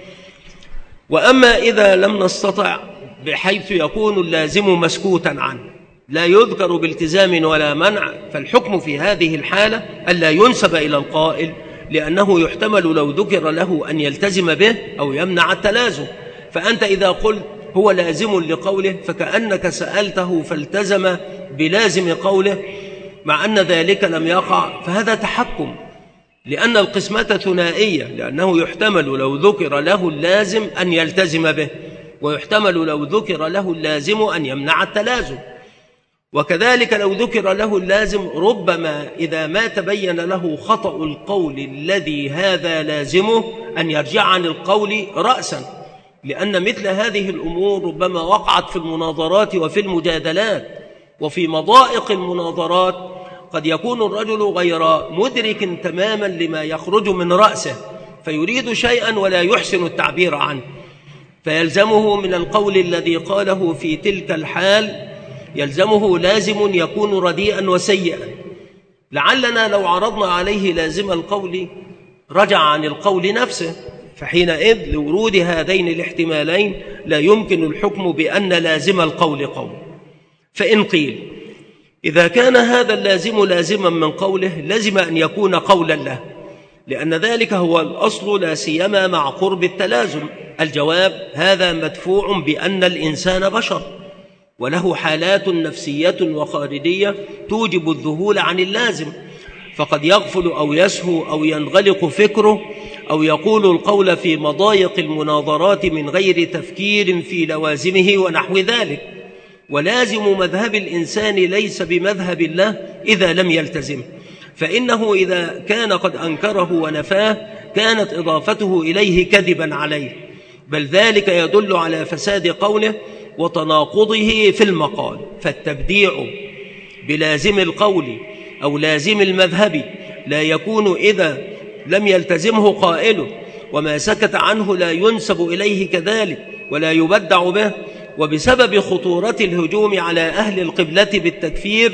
وأما إذا لم نستطع بحيث يكون اللازم مسكوتا عنه لا يذكر بالتزام ولا منع، فالحكم في هذه الحالة ألا ينسب إلى القائل، لأنه يحتمل لو ذكر له أن يلتزم به أو يمنع التلازم. فأنت إذا قلت هو لازم لقوله فكأنك سألته فالتزم بلازم قوله، مع أن ذلك لم يقع، فهذا تحكم، لأن القسمة ثنائية، لأنه يحتمل لو ذكر له اللازم أن يلتزم به، ويحتمل لو ذكر له اللازم أن يمنع التلازم. وكذلك لو ذكر له اللازم ربما إذا ما تبين له خطأ القول الذي هذا لازمه أن يرجع عن القول رأسا، لأن مثل هذه الأمور ربما وقعت في المناظرات وفي المجادلات. وفي مضائق المناظرات قد يكون الرجل غير مدرك تماما لما يخرج من رأسه، فيريد شيئا ولا يحسن التعبير عنه، فيلزمه من القول الذي قاله في تلك الحال يلزمه لازم يكون رديئا وسيئا. لعلنا لو عرضنا عليه لازم القول رجع عن القول نفسه، فحينئذ لورود هذين الاحتمالين لا يمكن الحكم بأن لازم القول قول. فإن قيل إذا كان هذا اللازم لازما من قوله لزم أن يكون قولا له، لأن ذلك هو الأصل لا سيما مع قرب التلازم. الجواب: هذا مدفوع بأن الإنسان بشر وله حالات نفسية وخارجية توجب الذهول عن اللازم، فقد يغفل أو يسهو أو ينغلق فكره أو يقول القول في مضايق المناظرات من غير تفكير في لوازمه ونحو ذلك. ولازم مذهب الإنسان ليس بمذهب الله إذا لم يلتزم، فإنه إذا كان قد أنكره ونفاه كانت إضافته إليه كذبا عليه، بل ذلك يدل على فساد قوله وتناقضه في المقال. فالتبديع بلازم القول أو لازم المذهب لا يكون إذا لم يلتزمه قائله، وما سكت عنه لا ينسب إليه كذلك ولا يبدع به. وبسبب خطورة الهجوم على أهل القبلة بالتكفير،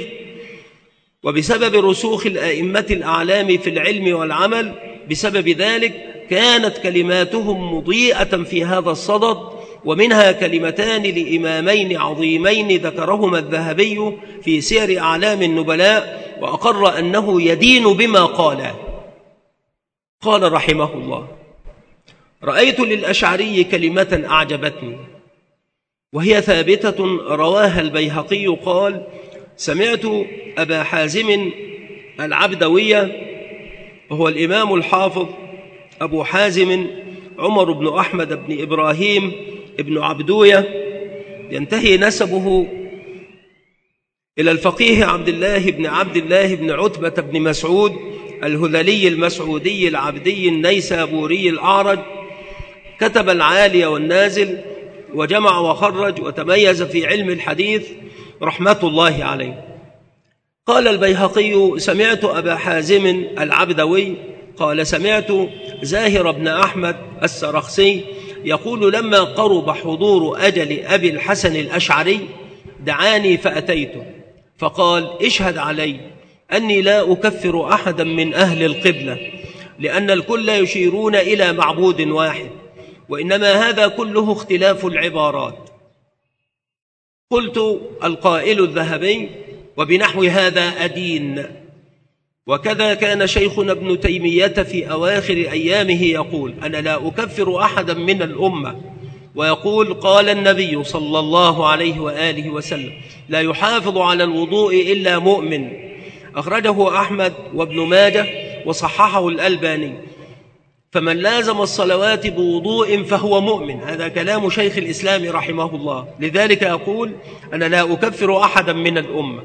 وبسبب رسوخ الأئمة الأعلام في العلم والعمل، بسبب ذلك كانت كلماتهم مضيئة في هذا الصدد. ومنها كلمتان لإمامين عظيمين ذكرهما الذهبي في سير أعلام النبلاء، وأقر أنه يدين بما قال. قال رحمه الله: رأيت للأشعري كلمة أعجبتني وهي ثابتة رواها البيهقي، قال: سمعت أبا حازم العبدوية وهو الإمام الحافظ أبو حازم عمر بن أحمد بن إبراهيم بن عبدوية، ينتهي نسبه إلى الفقيه عبد الله بن عبد الله بن عتبة بن مسعود الهذلي المسعودي العبدي النيسابوري الأعرج، كتب العالي والنازل وجمع وخرج وتميز في علم الحديث رحمة الله عليه. قال البيهقي: سمعت أبا حازم العبدوي قال: سمعت زاهر بن أحمد السرخسي يقول: لما قرب حضور أجل أبي الحسن الأشعري دعاني فأتيته فقال: اشهد علي أني لا أكفر أحدا من أهل القبلة، لأن الكل يشيرون إلى معبود واحد، وإنما هذا كله اختلاف العبارات. قلت: القائل الذهبي: وبنحو هذا أدين. وكذا كان شيخنا ابن تيمية في أواخر أيامه يقول: أنا لا أكفر أحدا من الأمة، ويقول: قال النبي صلى الله عليه وآله وسلم: لا يحافظ على الوضوء إلا مؤمن. أخرجه أحمد وابن ماجه وصححه الألباني. فمن لازم الصلوات بوضوء فهو مؤمن. هذا كلام شيخ الإسلام رحمه الله. لذلك يقول: أنا لا أكفر أحدا من الأمة.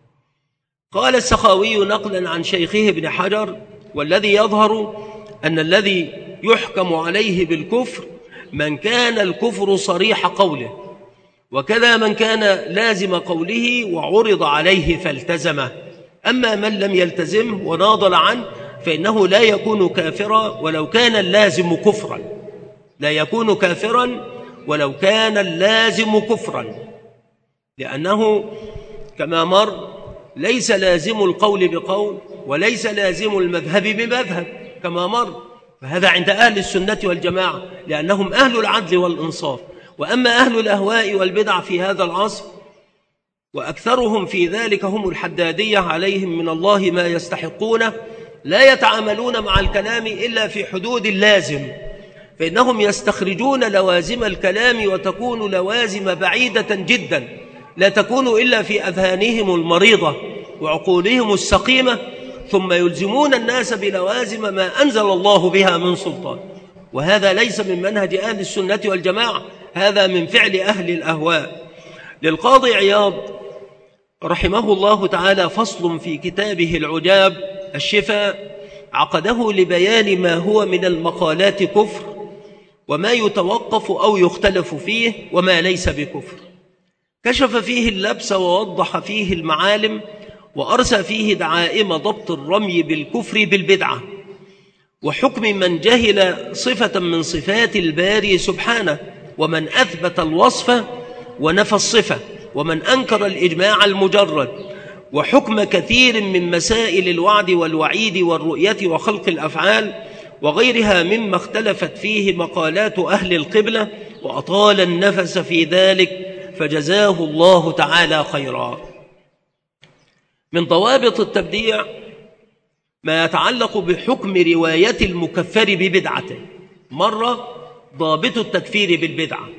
قال السخاوي نقلا عن شيخه ابن حجر: والذي يظهر أن الذي يحكم عليه بالكفر من كان الكفر صريح قوله، وكذا من كان لازم قوله وعرض عليه فالتزمه. أما من لم يلتزم وناضل عنه فإنه لا يكون كافرا ولو كان اللازم كفرا، لا يكون كافرا ولو كان اللازم كفرا، لأنه كما مر ليس لازم القول بقول وليس لازم المذهب بمذهب كما مر، فهذا عند أهل السنة والجماعة لأنهم أهل العدل والإنصاف. وأما أهل الأهواء والبدع في هذا العصر وأكثرهم في ذلك هم الحدادية عليهم من الله ما يستحقونه، لا يتعاملون مع الكلام إلا في حدود اللازم، فإنهم يستخرجون لوازم الكلام وتكون لوازم بعيدة جدا، لا تكون إلا في أذهانهم المريضة وعقولهم السقيمة، ثم يلزمون الناس بلوازم ما أنزل الله بها من سلطان. وهذا ليس من منهج أهل السنة والجماعة، هذا من فعل أهل الأهواء. للقاضي عياض رحمه الله تعالى فصل في كتابه العجاب الشفاء عقده لبيان ما هو من المقالات كفر، وما يتوقف أو يختلف فيه، وما ليس بكفر. كشف فيه اللبس ووضح فيه المعالم، وأرسى فيه دعائم ضبط الرمي بالكفر بالبدعة، وحكم من جهل صفة من صفات الباري سبحانه، ومن أثبت الوصف ونفى الصفة، ومن أنكر الإجماع المجرد، وحكم كثير من مسائل الوعد والوعيد والرؤية وخلق الأفعال وغيرها مما اختلفت فيه مقالات أهل القبلة، وأطال النفس في ذلك فجزاه الله تعالى خيرا. من ضوابط التبديع ما يتعلق بحكم رواية المكفر ببدعته. مرة ضابط التكفير بالبدعة.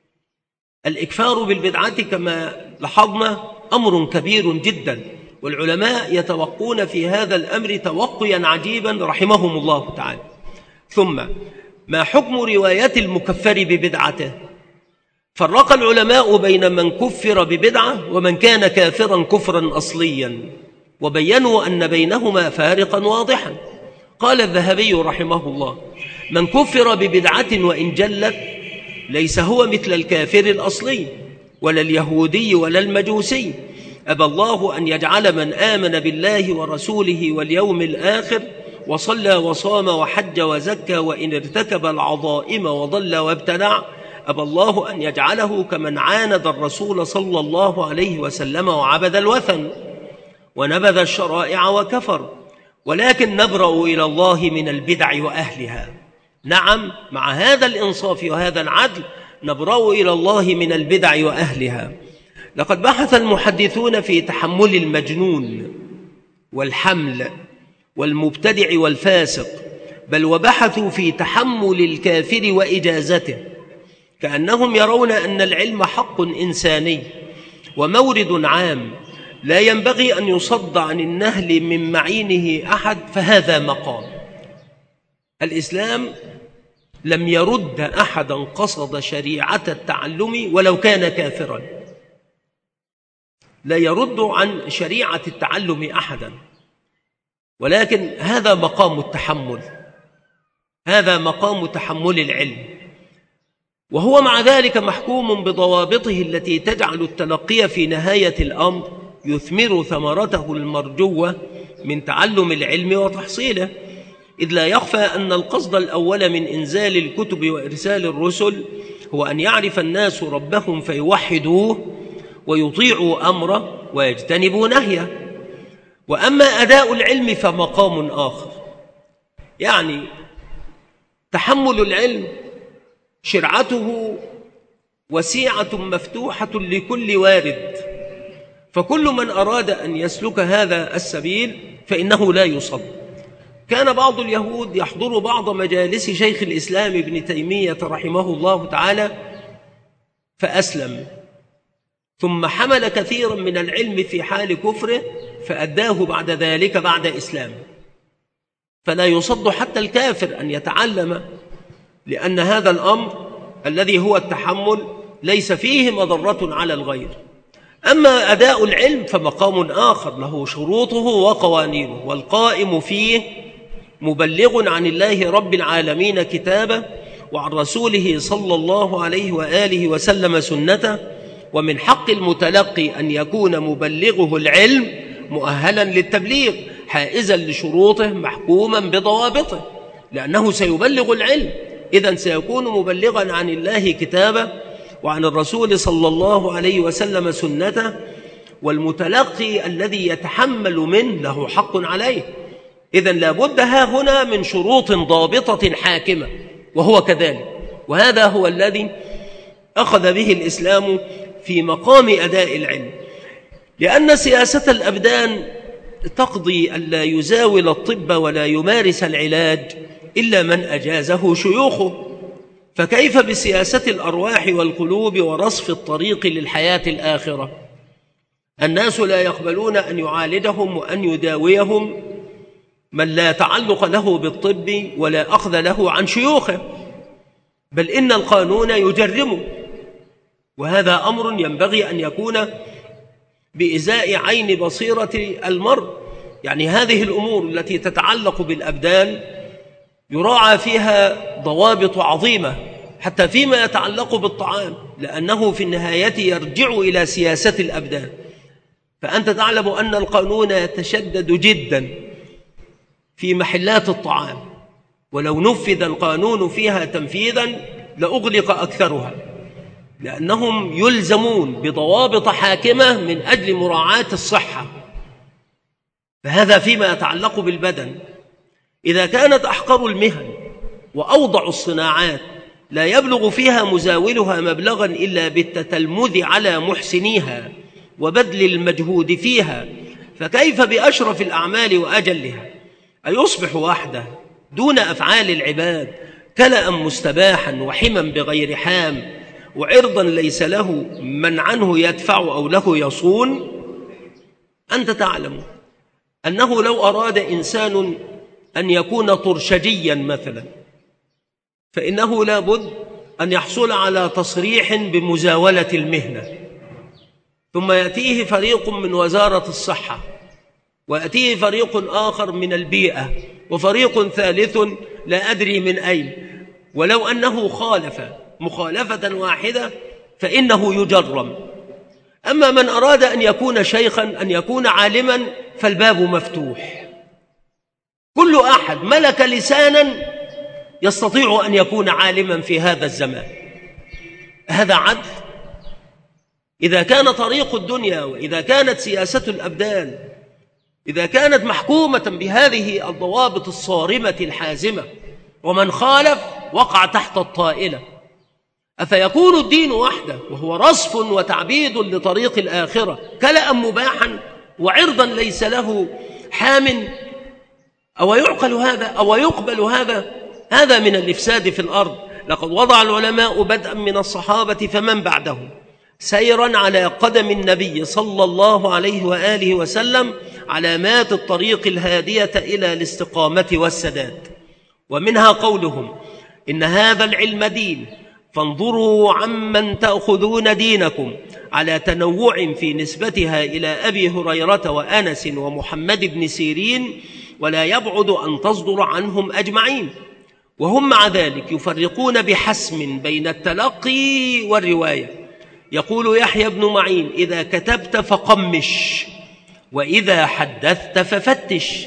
الإكفار بالبدعة كما لاحظنا أمر كبير جدا، والعلماء يتوقون في هذا الأمر توقيا عجيبا رحمهم الله تعالى. ثم ما حكم رواية المكفر ببدعته؟ فرق العلماء بين من كفر ببدعة ومن كان كافرا كفرا أصليا، وبينوا أن بينهما فارقا واضحا. قال الذهبي رحمه الله: من كفر ببدعة وإن جلت ليس هو مثل الكافر الأصلي ولا اليهودي ولا المجوسي. أبى الله أن يجعل من آمن بالله ورسوله واليوم الآخر وصلى وصام وحج وزكى وإن ارتكب العظائم وضل وابتدع، أبى الله أن يجعله كمن عاند الرسول صلى الله عليه وسلم وعبد الوثن ونبذ الشرائع وكفر، ولكن نبرأ إلى الله من البدع وأهلها. نعم، مع هذا الإنصاف وهذا العدل نبرأ إلى الله من البدع وأهلها. لقد بحث المحدثون في تحمل المجنون والحمل والمبتدع والفاسق، بل وبحثوا في تحمل الكافر وإجازته، كأنهم يرون أن العلم حق إنساني ومورد عام لا ينبغي أن يصد عن النهل من معينه أحد، فهذا مقام. الإسلام لم يرد أحدا قصد شريعة التعلم ولو كان كافرا، لا يرد عن شريعة التعلم أحدا، ولكن هذا مقام التحمل، هذا مقام تحمل العلم، وهو مع ذلك محكوم بضوابطه التي تجعل التلقي في نهاية الأمر يثمر ثمرته المرجوة من تعلم العلم وتحصيله، إذ لا يخفى أن القصد الأول من إنزال الكتب وإرسال الرسل هو أن يعرف الناس ربهم فيوحدوه ويطيعوا أمره ويجتنبوا نهيه. وأما أداء العلم فمقام آخر، يعني تحمل العلم شرعته وسيعة مفتوحة لكل وارد، فكل من أراد أن يسلك هذا السبيل فإنه لا يصد. كان بعض اليهود يحضر بعض مجالس شيخ الإسلام ابن تيمية رحمه الله تعالى فأسلم، ثم حمل كثيرا من العلم في حال كفره فأداه بعد ذلك بعد إسلام، فلا يصد حتى الكافر أن يتعلم، لأن هذا الأمر الذي هو التحمل ليس فيه مضرة على الغير. أما أداء العلم فمقام آخر له شروطه وقوانينه، والقائم فيه مبلغ عن الله رب العالمين كتابه وعن رسوله صلى الله عليه وآله وسلم سنته، ومن حق المتلقي أن يكون مبلغه العلم مؤهلا للتبليغ حائزا لشروطه محكوما بضوابطه، لأنه سيبلغ العلم، إذن سيكون مبلغا عن الله كتابه وعن الرسول صلى الله عليه وسلم سنته، والمتلقي الذي يتحمل منه له حق عليه. إذن لابد ها هنا من شروط ضابطة حاكمة، وهو كذلك، وهذا هو الذي أخذ به الإسلام في مقام أداء العلم، لأن سياسة الأبدان تقضي ألا يزاول الطب ولا يمارس العلاج إلا من أجازه شيوخه، فكيف بسياسة الأرواح والقلوب ورصف الطريق للحياة الآخرة؟ الناس لا يقبلون أن يعالجهم وأن يداويهم من لا تعلق له بالطب ولا أخذ له عن شيوخه، بل إن القانون يجرمه، وهذا أمر ينبغي أن يكون بإزاء عين بصيرة المرء. يعني هذه الأمور التي تتعلق بالأبدان يراعى فيها ضوابط عظيمة، حتى فيما يتعلق بالطعام، لأنه في النهاية يرجع إلى سياسة الأبدان. فأنت تعلم أن القانون يتشدد جدا في محلات الطعام، ولو نفذ القانون فيها تنفيذا لأغلق أكثرها، لأنهم يلزمون بضوابط حاكمة من أجل مراعاة الصحة. فهذا فيما يتعلق بالبدن. إذا كانت أحقر المهن وأوضع الصناعات لا يبلغ فيها مزاولها مبلغا إلا بالتتلمذ على محسنيها وبذل المجهود فيها، فكيف بأشرف الأعمال وأجلها؟ أيصبح وحده دون أفعال العباد كلأ مستباحا وحما بغير حام، وعرضا ليس له من عنه يدفع أو له يصون؟ أنت تعلم أنه لو أراد إنسان أن يكون طرشجيا مثلا، فإنه لا بد أن يحصل على تصريح بمزاولة المهنة، ثم يأتيه فريق من وزارة الصحة، ويأتيه فريق آخر من البيئة، وفريق ثالث لا أدري من أين، ولو أنه خالف مخالفة واحدة فإنه يجرم. أما من أراد أن يكون شيخا، أن يكون عالما، فالباب مفتوح، كل أحد ملك لسانا يستطيع أن يكون عالما في هذا الزمان. هذا عدل؟ إذا كان طريق الدنيا، وإذا كانت سياسة الأبدان، إذا كانت محكومة بهذه الضوابط الصارمة الحازمة، ومن خالف وقع تحت الطائلة، أفيكون الدين وحده وهو رصف وتعبيد لطريق الآخرة كلأ مباحا وعرضا ليس له حام؟ أو يعقل هذا؟ أو يقبل هذا؟ هذا من الإفساد في الأرض. لقد وضع العلماء بدءا من الصحابة فمن بعدهم سيرا على قدم النبي صلى الله عليه وآله وسلم علامات الطريق الهادية إلى الاستقامة والسداد. ومنها قولهم: إن هذا العلم دين، فانظروا عمن تأخذون دينكم، على تنوع في نسبتها إلى أبي هريرة وأنس ومحمد بن سيرين، ولا يبعد أن تصدر عنهم أجمعين. وهم مع ذلك يفرقون بحسم بين التلقي والرواية. يقول يحيى بن معين: إذا كتبت فقمش، وإذا حدثت ففتش،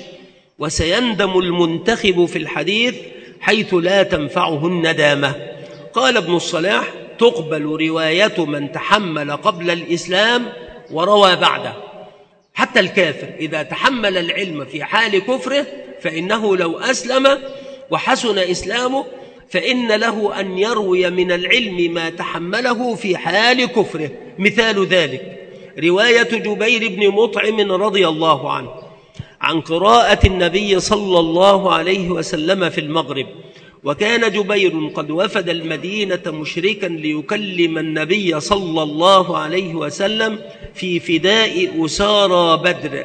وسيندم المنتخب في الحديث حيث لا تنفعه الندامة. قال ابن الصلاح: تقبل رواية من تحمل قبل الإسلام وروى بعده. حتى الكافر إذا تحمل العلم في حال كفره فإنه لو أسلم وحسن إسلامه فإن له أن يروي من العلم ما تحمله في حال كفره. مثال ذلك رواية جبير بن مطعم رضي الله عنه عن قراءة النبي صلى الله عليه وسلم في المغرب. وكان جبير قد وفد المدينة مشركا ليكلم النبي صلى الله عليه وسلم في فداء أسارى بدر.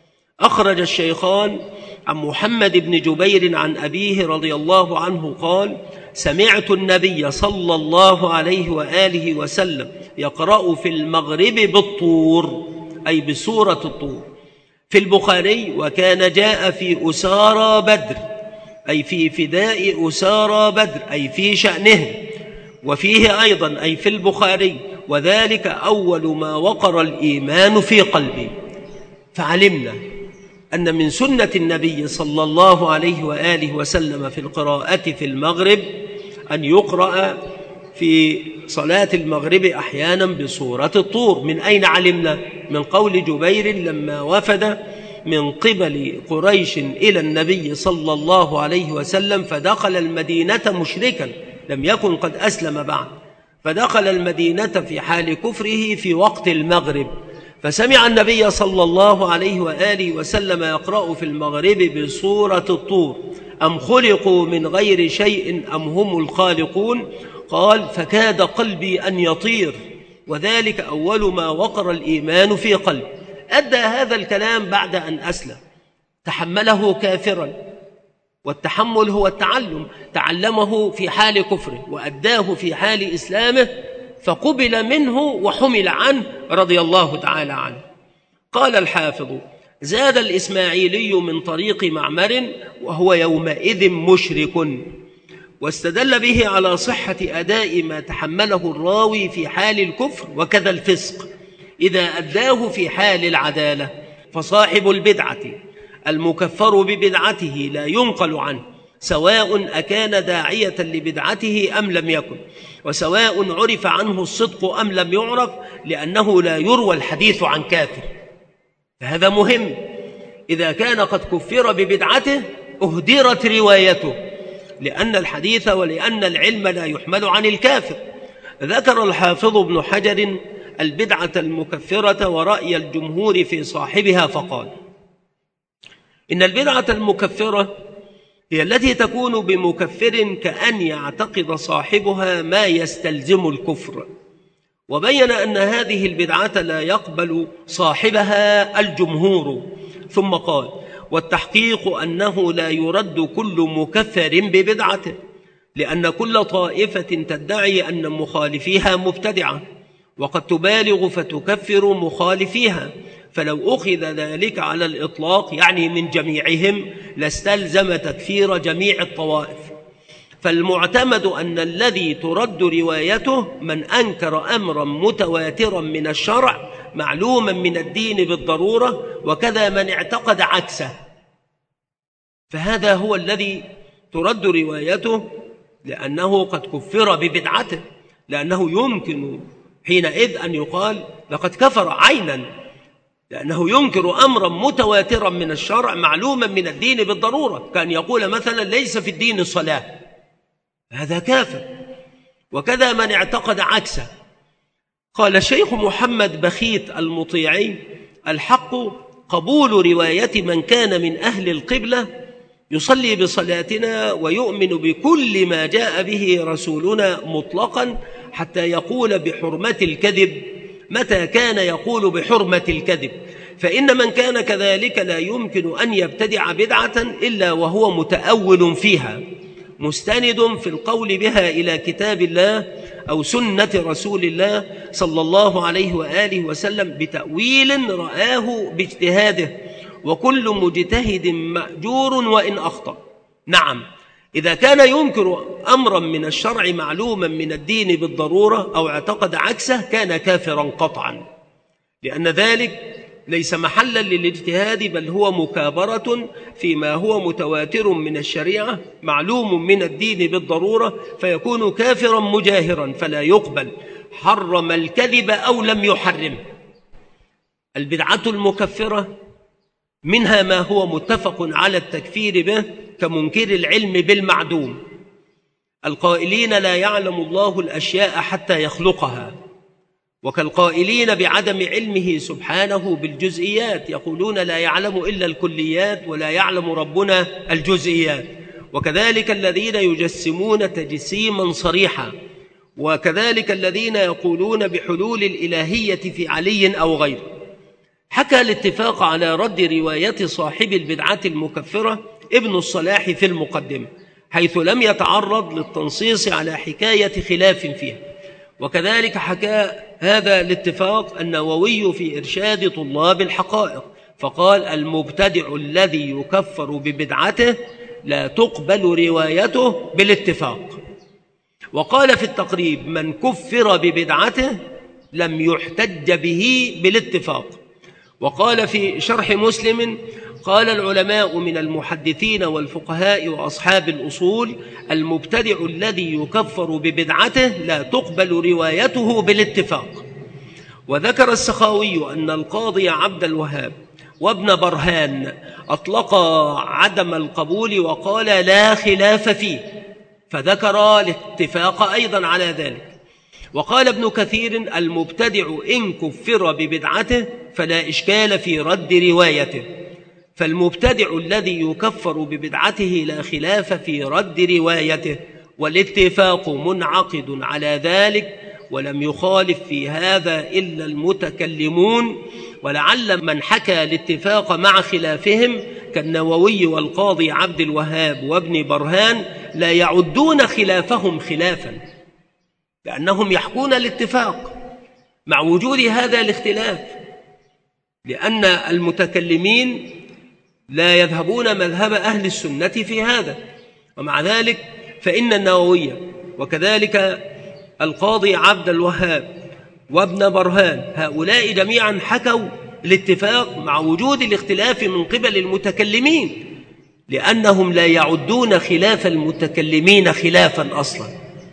أخرج الشيخان عن محمد بن جبير عن أبيه رضي الله عنه قال: سمعت النبي صلى الله عليه وآله وسلم يقرأ في المغرب بالطور، أي بسورة الطور. في البخاري: وكان جاء في أسارى بدر، أي في فداء أسارى بدر، أي في شأنهم. وفيه أيضا، أي في البخاري: وذلك أول ما وقر الإيمان في قلبي. فعلمنا أن من سنة النبي صلى الله عليه وآله وسلم في القراءة في المغرب أن يقرأ في صلاة المغرب أحيانا بسورة الطور. من أين علمنا؟ من قول جبير لما وفد من قبل قريش إلى النبي صلى الله عليه وسلم فدخل المدينة مشركا، لم يكن قد أسلم بعد، فدخل المدينة في حال كفره في وقت المغرب، فسمع النبي صلى الله عليه وآله وسلم يقرأ في المغرب بسورة الطور: أم خلقوا من غير شيء أم هم الخالقون. قال: فكاد قلبي أن يطير، وذلك أول ما وقر الإيمان في قلبي. أدى هذا الكلام بعد أن أسلم، تحمله كافرا، والتحمل هو التعلم، تعلمه في حال كفره وأداه في حال إسلامه، فقبل منه وحمل عنه رضي الله تعالى عنه. قال الحافظ: زاد الإسماعيلي من طريق معمر وهو يومئذ مشرك، واستدل به على صحة أداء ما تحمله الراوي في حال الكفر وكذا الفسق إذا أداه في حال العدالة. فصاحب البدعة المكفر ببدعته لا ينقل عنه، سواء أكان داعية لبدعته أم لم يكن، وسواء عرف عنه الصدق أم لم يعرف، لأنه لا يروى الحديث عن كافر. فهذا مهم. إذا كان قد كفر ببدعته أهدرت روايته، لأن الحديث ولأن العلم لا يحمل عن الكافر. ذكر الحافظ ابن حجر البدعة المكفرة ورأي الجمهور في صاحبها فقال: إن البدعة المكفرة هي التي تكون بمكفر كأن يعتقد صاحبها ما يستلزم الكفر. وبين أن هذه البدعة لا يقبل صاحبها الجمهور. ثم قال: والتحقيق أنه لا يرد كل مكفر ببدعته، لأن كل طائفة تدعي أن مخالفيها مبتدعة، وقد تبالغ فتكفر مخالفيها، فلو أخذ ذلك على الإطلاق يعني من جميعهم لاستلزم تكفير جميع الطوائف. فالمعتمد أن الذي ترد روايته من أنكر أمرا متواترا من الشرع معلوما من الدين بالضرورة، وكذا من اعتقد عكسه، فهذا هو الذي ترد روايته، لأنه قد كفر ببدعته، لأنه يمكن حينئذ أن يقال لقد كفر عينا، لأنه ينكر أمرا متواترا من الشرع معلوما من الدين بالضرورة، كان يقول مثلا ليس في الدين الصلاة، هذا كافر. وكذا من اعتقد عكسه. قال الشيخ محمد بخيت المطيعي: الحق قبول رواية من كان من أهل القبلة يصلي بصلاتنا ويؤمن بكل ما جاء به رسولنا مطلقا، حتى يقول بحرمة الكذب متى كان يقول بحرمة الكذب، فإن من كان كذلك لا يمكن أن يبتدع بدعة إلا وهو متأول فيها مستند في القول بها إلى كتاب الله أو سنة رسول الله صلى الله عليه وآله وسلم بتأويل رآه باجتهاده، وكل مجتهد مأجور وإن أخطأ. نعم، إذا كان ينكر أمرا من الشرع معلوما من الدين بالضرورة أو اعتقد عكسه كان كافرا قطعا، لأن ذلك ليس محلا للاجتهاد، بل هو مكابرة فيما هو متواتر من الشريعة معلوم من الدين بالضرورة، فيكون كافرا مجاهرا فلا يقبل، حرم الكذب أو لم يحرم. البدعة المكفرة منها ما هو متفق على التكفير به كمنكر العلم بالمعدوم، القائلين لا يعلم الله الأشياء حتى يخلقها، وكالقائلين بعدم علمه سبحانه بالجزئيات، يقولون لا يعلم إلا الكليات ولا يعلم ربنا الجزئيات. وكذلك الذين يجسمون تجسيما صريحا، وكذلك الذين يقولون بحلول الإلهية في علي أو غيره. حكى الاتفاق على رد رواية صاحب البدعة المكفرة ابن الصلاح في المقدمة، حيث لم يتعرض للتنصيص على حكاية خلاف فيها. وكذلك حكى هذا الاتفاق النووي في إرشاد طلاب الحقائق، فقال: المبتدع الذي يكفر ببدعته لا تقبل روايته بالاتفاق. وقال في التقريب: من كفر ببدعته لم يحتج به بالاتفاق. وقال في شرح مسلم: قال العلماء من المحدثين والفقهاء وأصحاب الأصول: المبتدع الذي يكفر ببدعته لا تقبل روايته بالاتفاق. وذكر السخاوي أن القاضي عبد الوهاب وابن برهان أطلقا عدم القبول وقال لا خلاف فيه، فذكر الاتفاق أيضا على ذلك. وقال ابن كثير: المبتدع إن كفر ببدعته فلا إشكال في رد روايته، فالمبتدع الذي يكفر ببدعته لا خلاف في رد روايته، والاتفاق منعقد على ذلك، ولم يخالف في هذا إلا المتكلمون. ولعل من حكى الاتفاق مع خلافهم كالنووي والقاضي عبد الوهاب وابن برهان لا يعدون خلافهم خلافا، لأنهم يحكون الاتفاق مع وجود هذا الاختلاف، لأن المتكلمين لا يذهبون مذهب أهل السنة في هذا. ومع ذلك فإن النووي وكذلك القاضي عبد الوهاب وابن برهان هؤلاء جميعا حكوا الاتفاق مع وجود الاختلاف من قبل المتكلمين، لأنهم لا يعدون خلاف المتكلمين خلافا أصلا.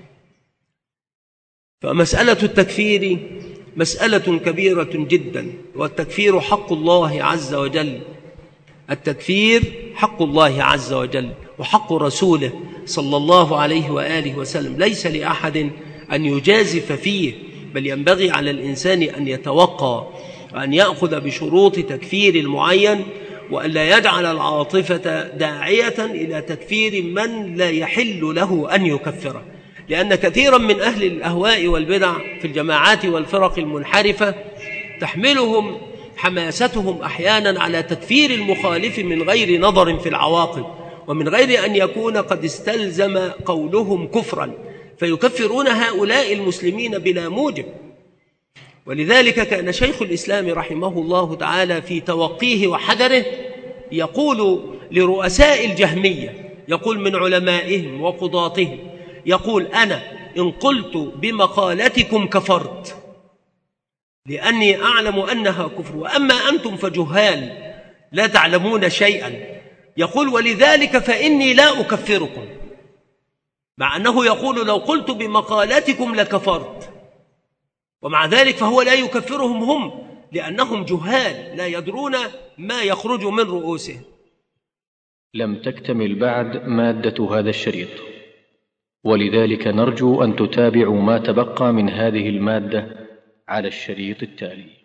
فمسألة التكفير مسألة كبيرة جدا، والتكفير حق الله عز وجل، التكفير حق الله عز وجل وحق رسوله صلى الله عليه وآله وسلم، ليس لأحد أن يجازف فيه، بل ينبغي على الإنسان أن يتوقع وأن يأخذ بشروط تكفير المعين، وأن لا يجعل العاطفة داعية إلى تكفير من لا يحل له أن يكفره، لأن كثيرا من أهل الأهواء والبدع في الجماعات والفرق المنحرفة تحملهم حماستهم أحيانا على تكفير المخالف من غير نظر في العواقب، ومن غير أن يكون قد استلزم قولهم كفرا، فيكفرون هؤلاء المسلمين بلا موجب. ولذلك كان شيخ الإسلام رحمه الله تعالى في توقيه وحذره يقول لرؤساء الجهمية، يقول من علمائهم وقضاتهم، يقول: أنا إن قلت بمقالتكم كفرت لأني أعلم أنها كفر، وأما أنتم فجهال لا تعلمون شيئا. يقول: ولذلك فإني لا أكفركم، مع أنه يقول لو قلت بمقالتكم لكفرت، ومع ذلك فهو لا يكفرهم هم، لأنهم جهال لا يدرون ما يخرج من رؤوسهم. لم تكتمل بعد مادة هذا الشريط، ولذلك نرجو أن تتابعوا ما تبقى من هذه المادة على الشريط التالي.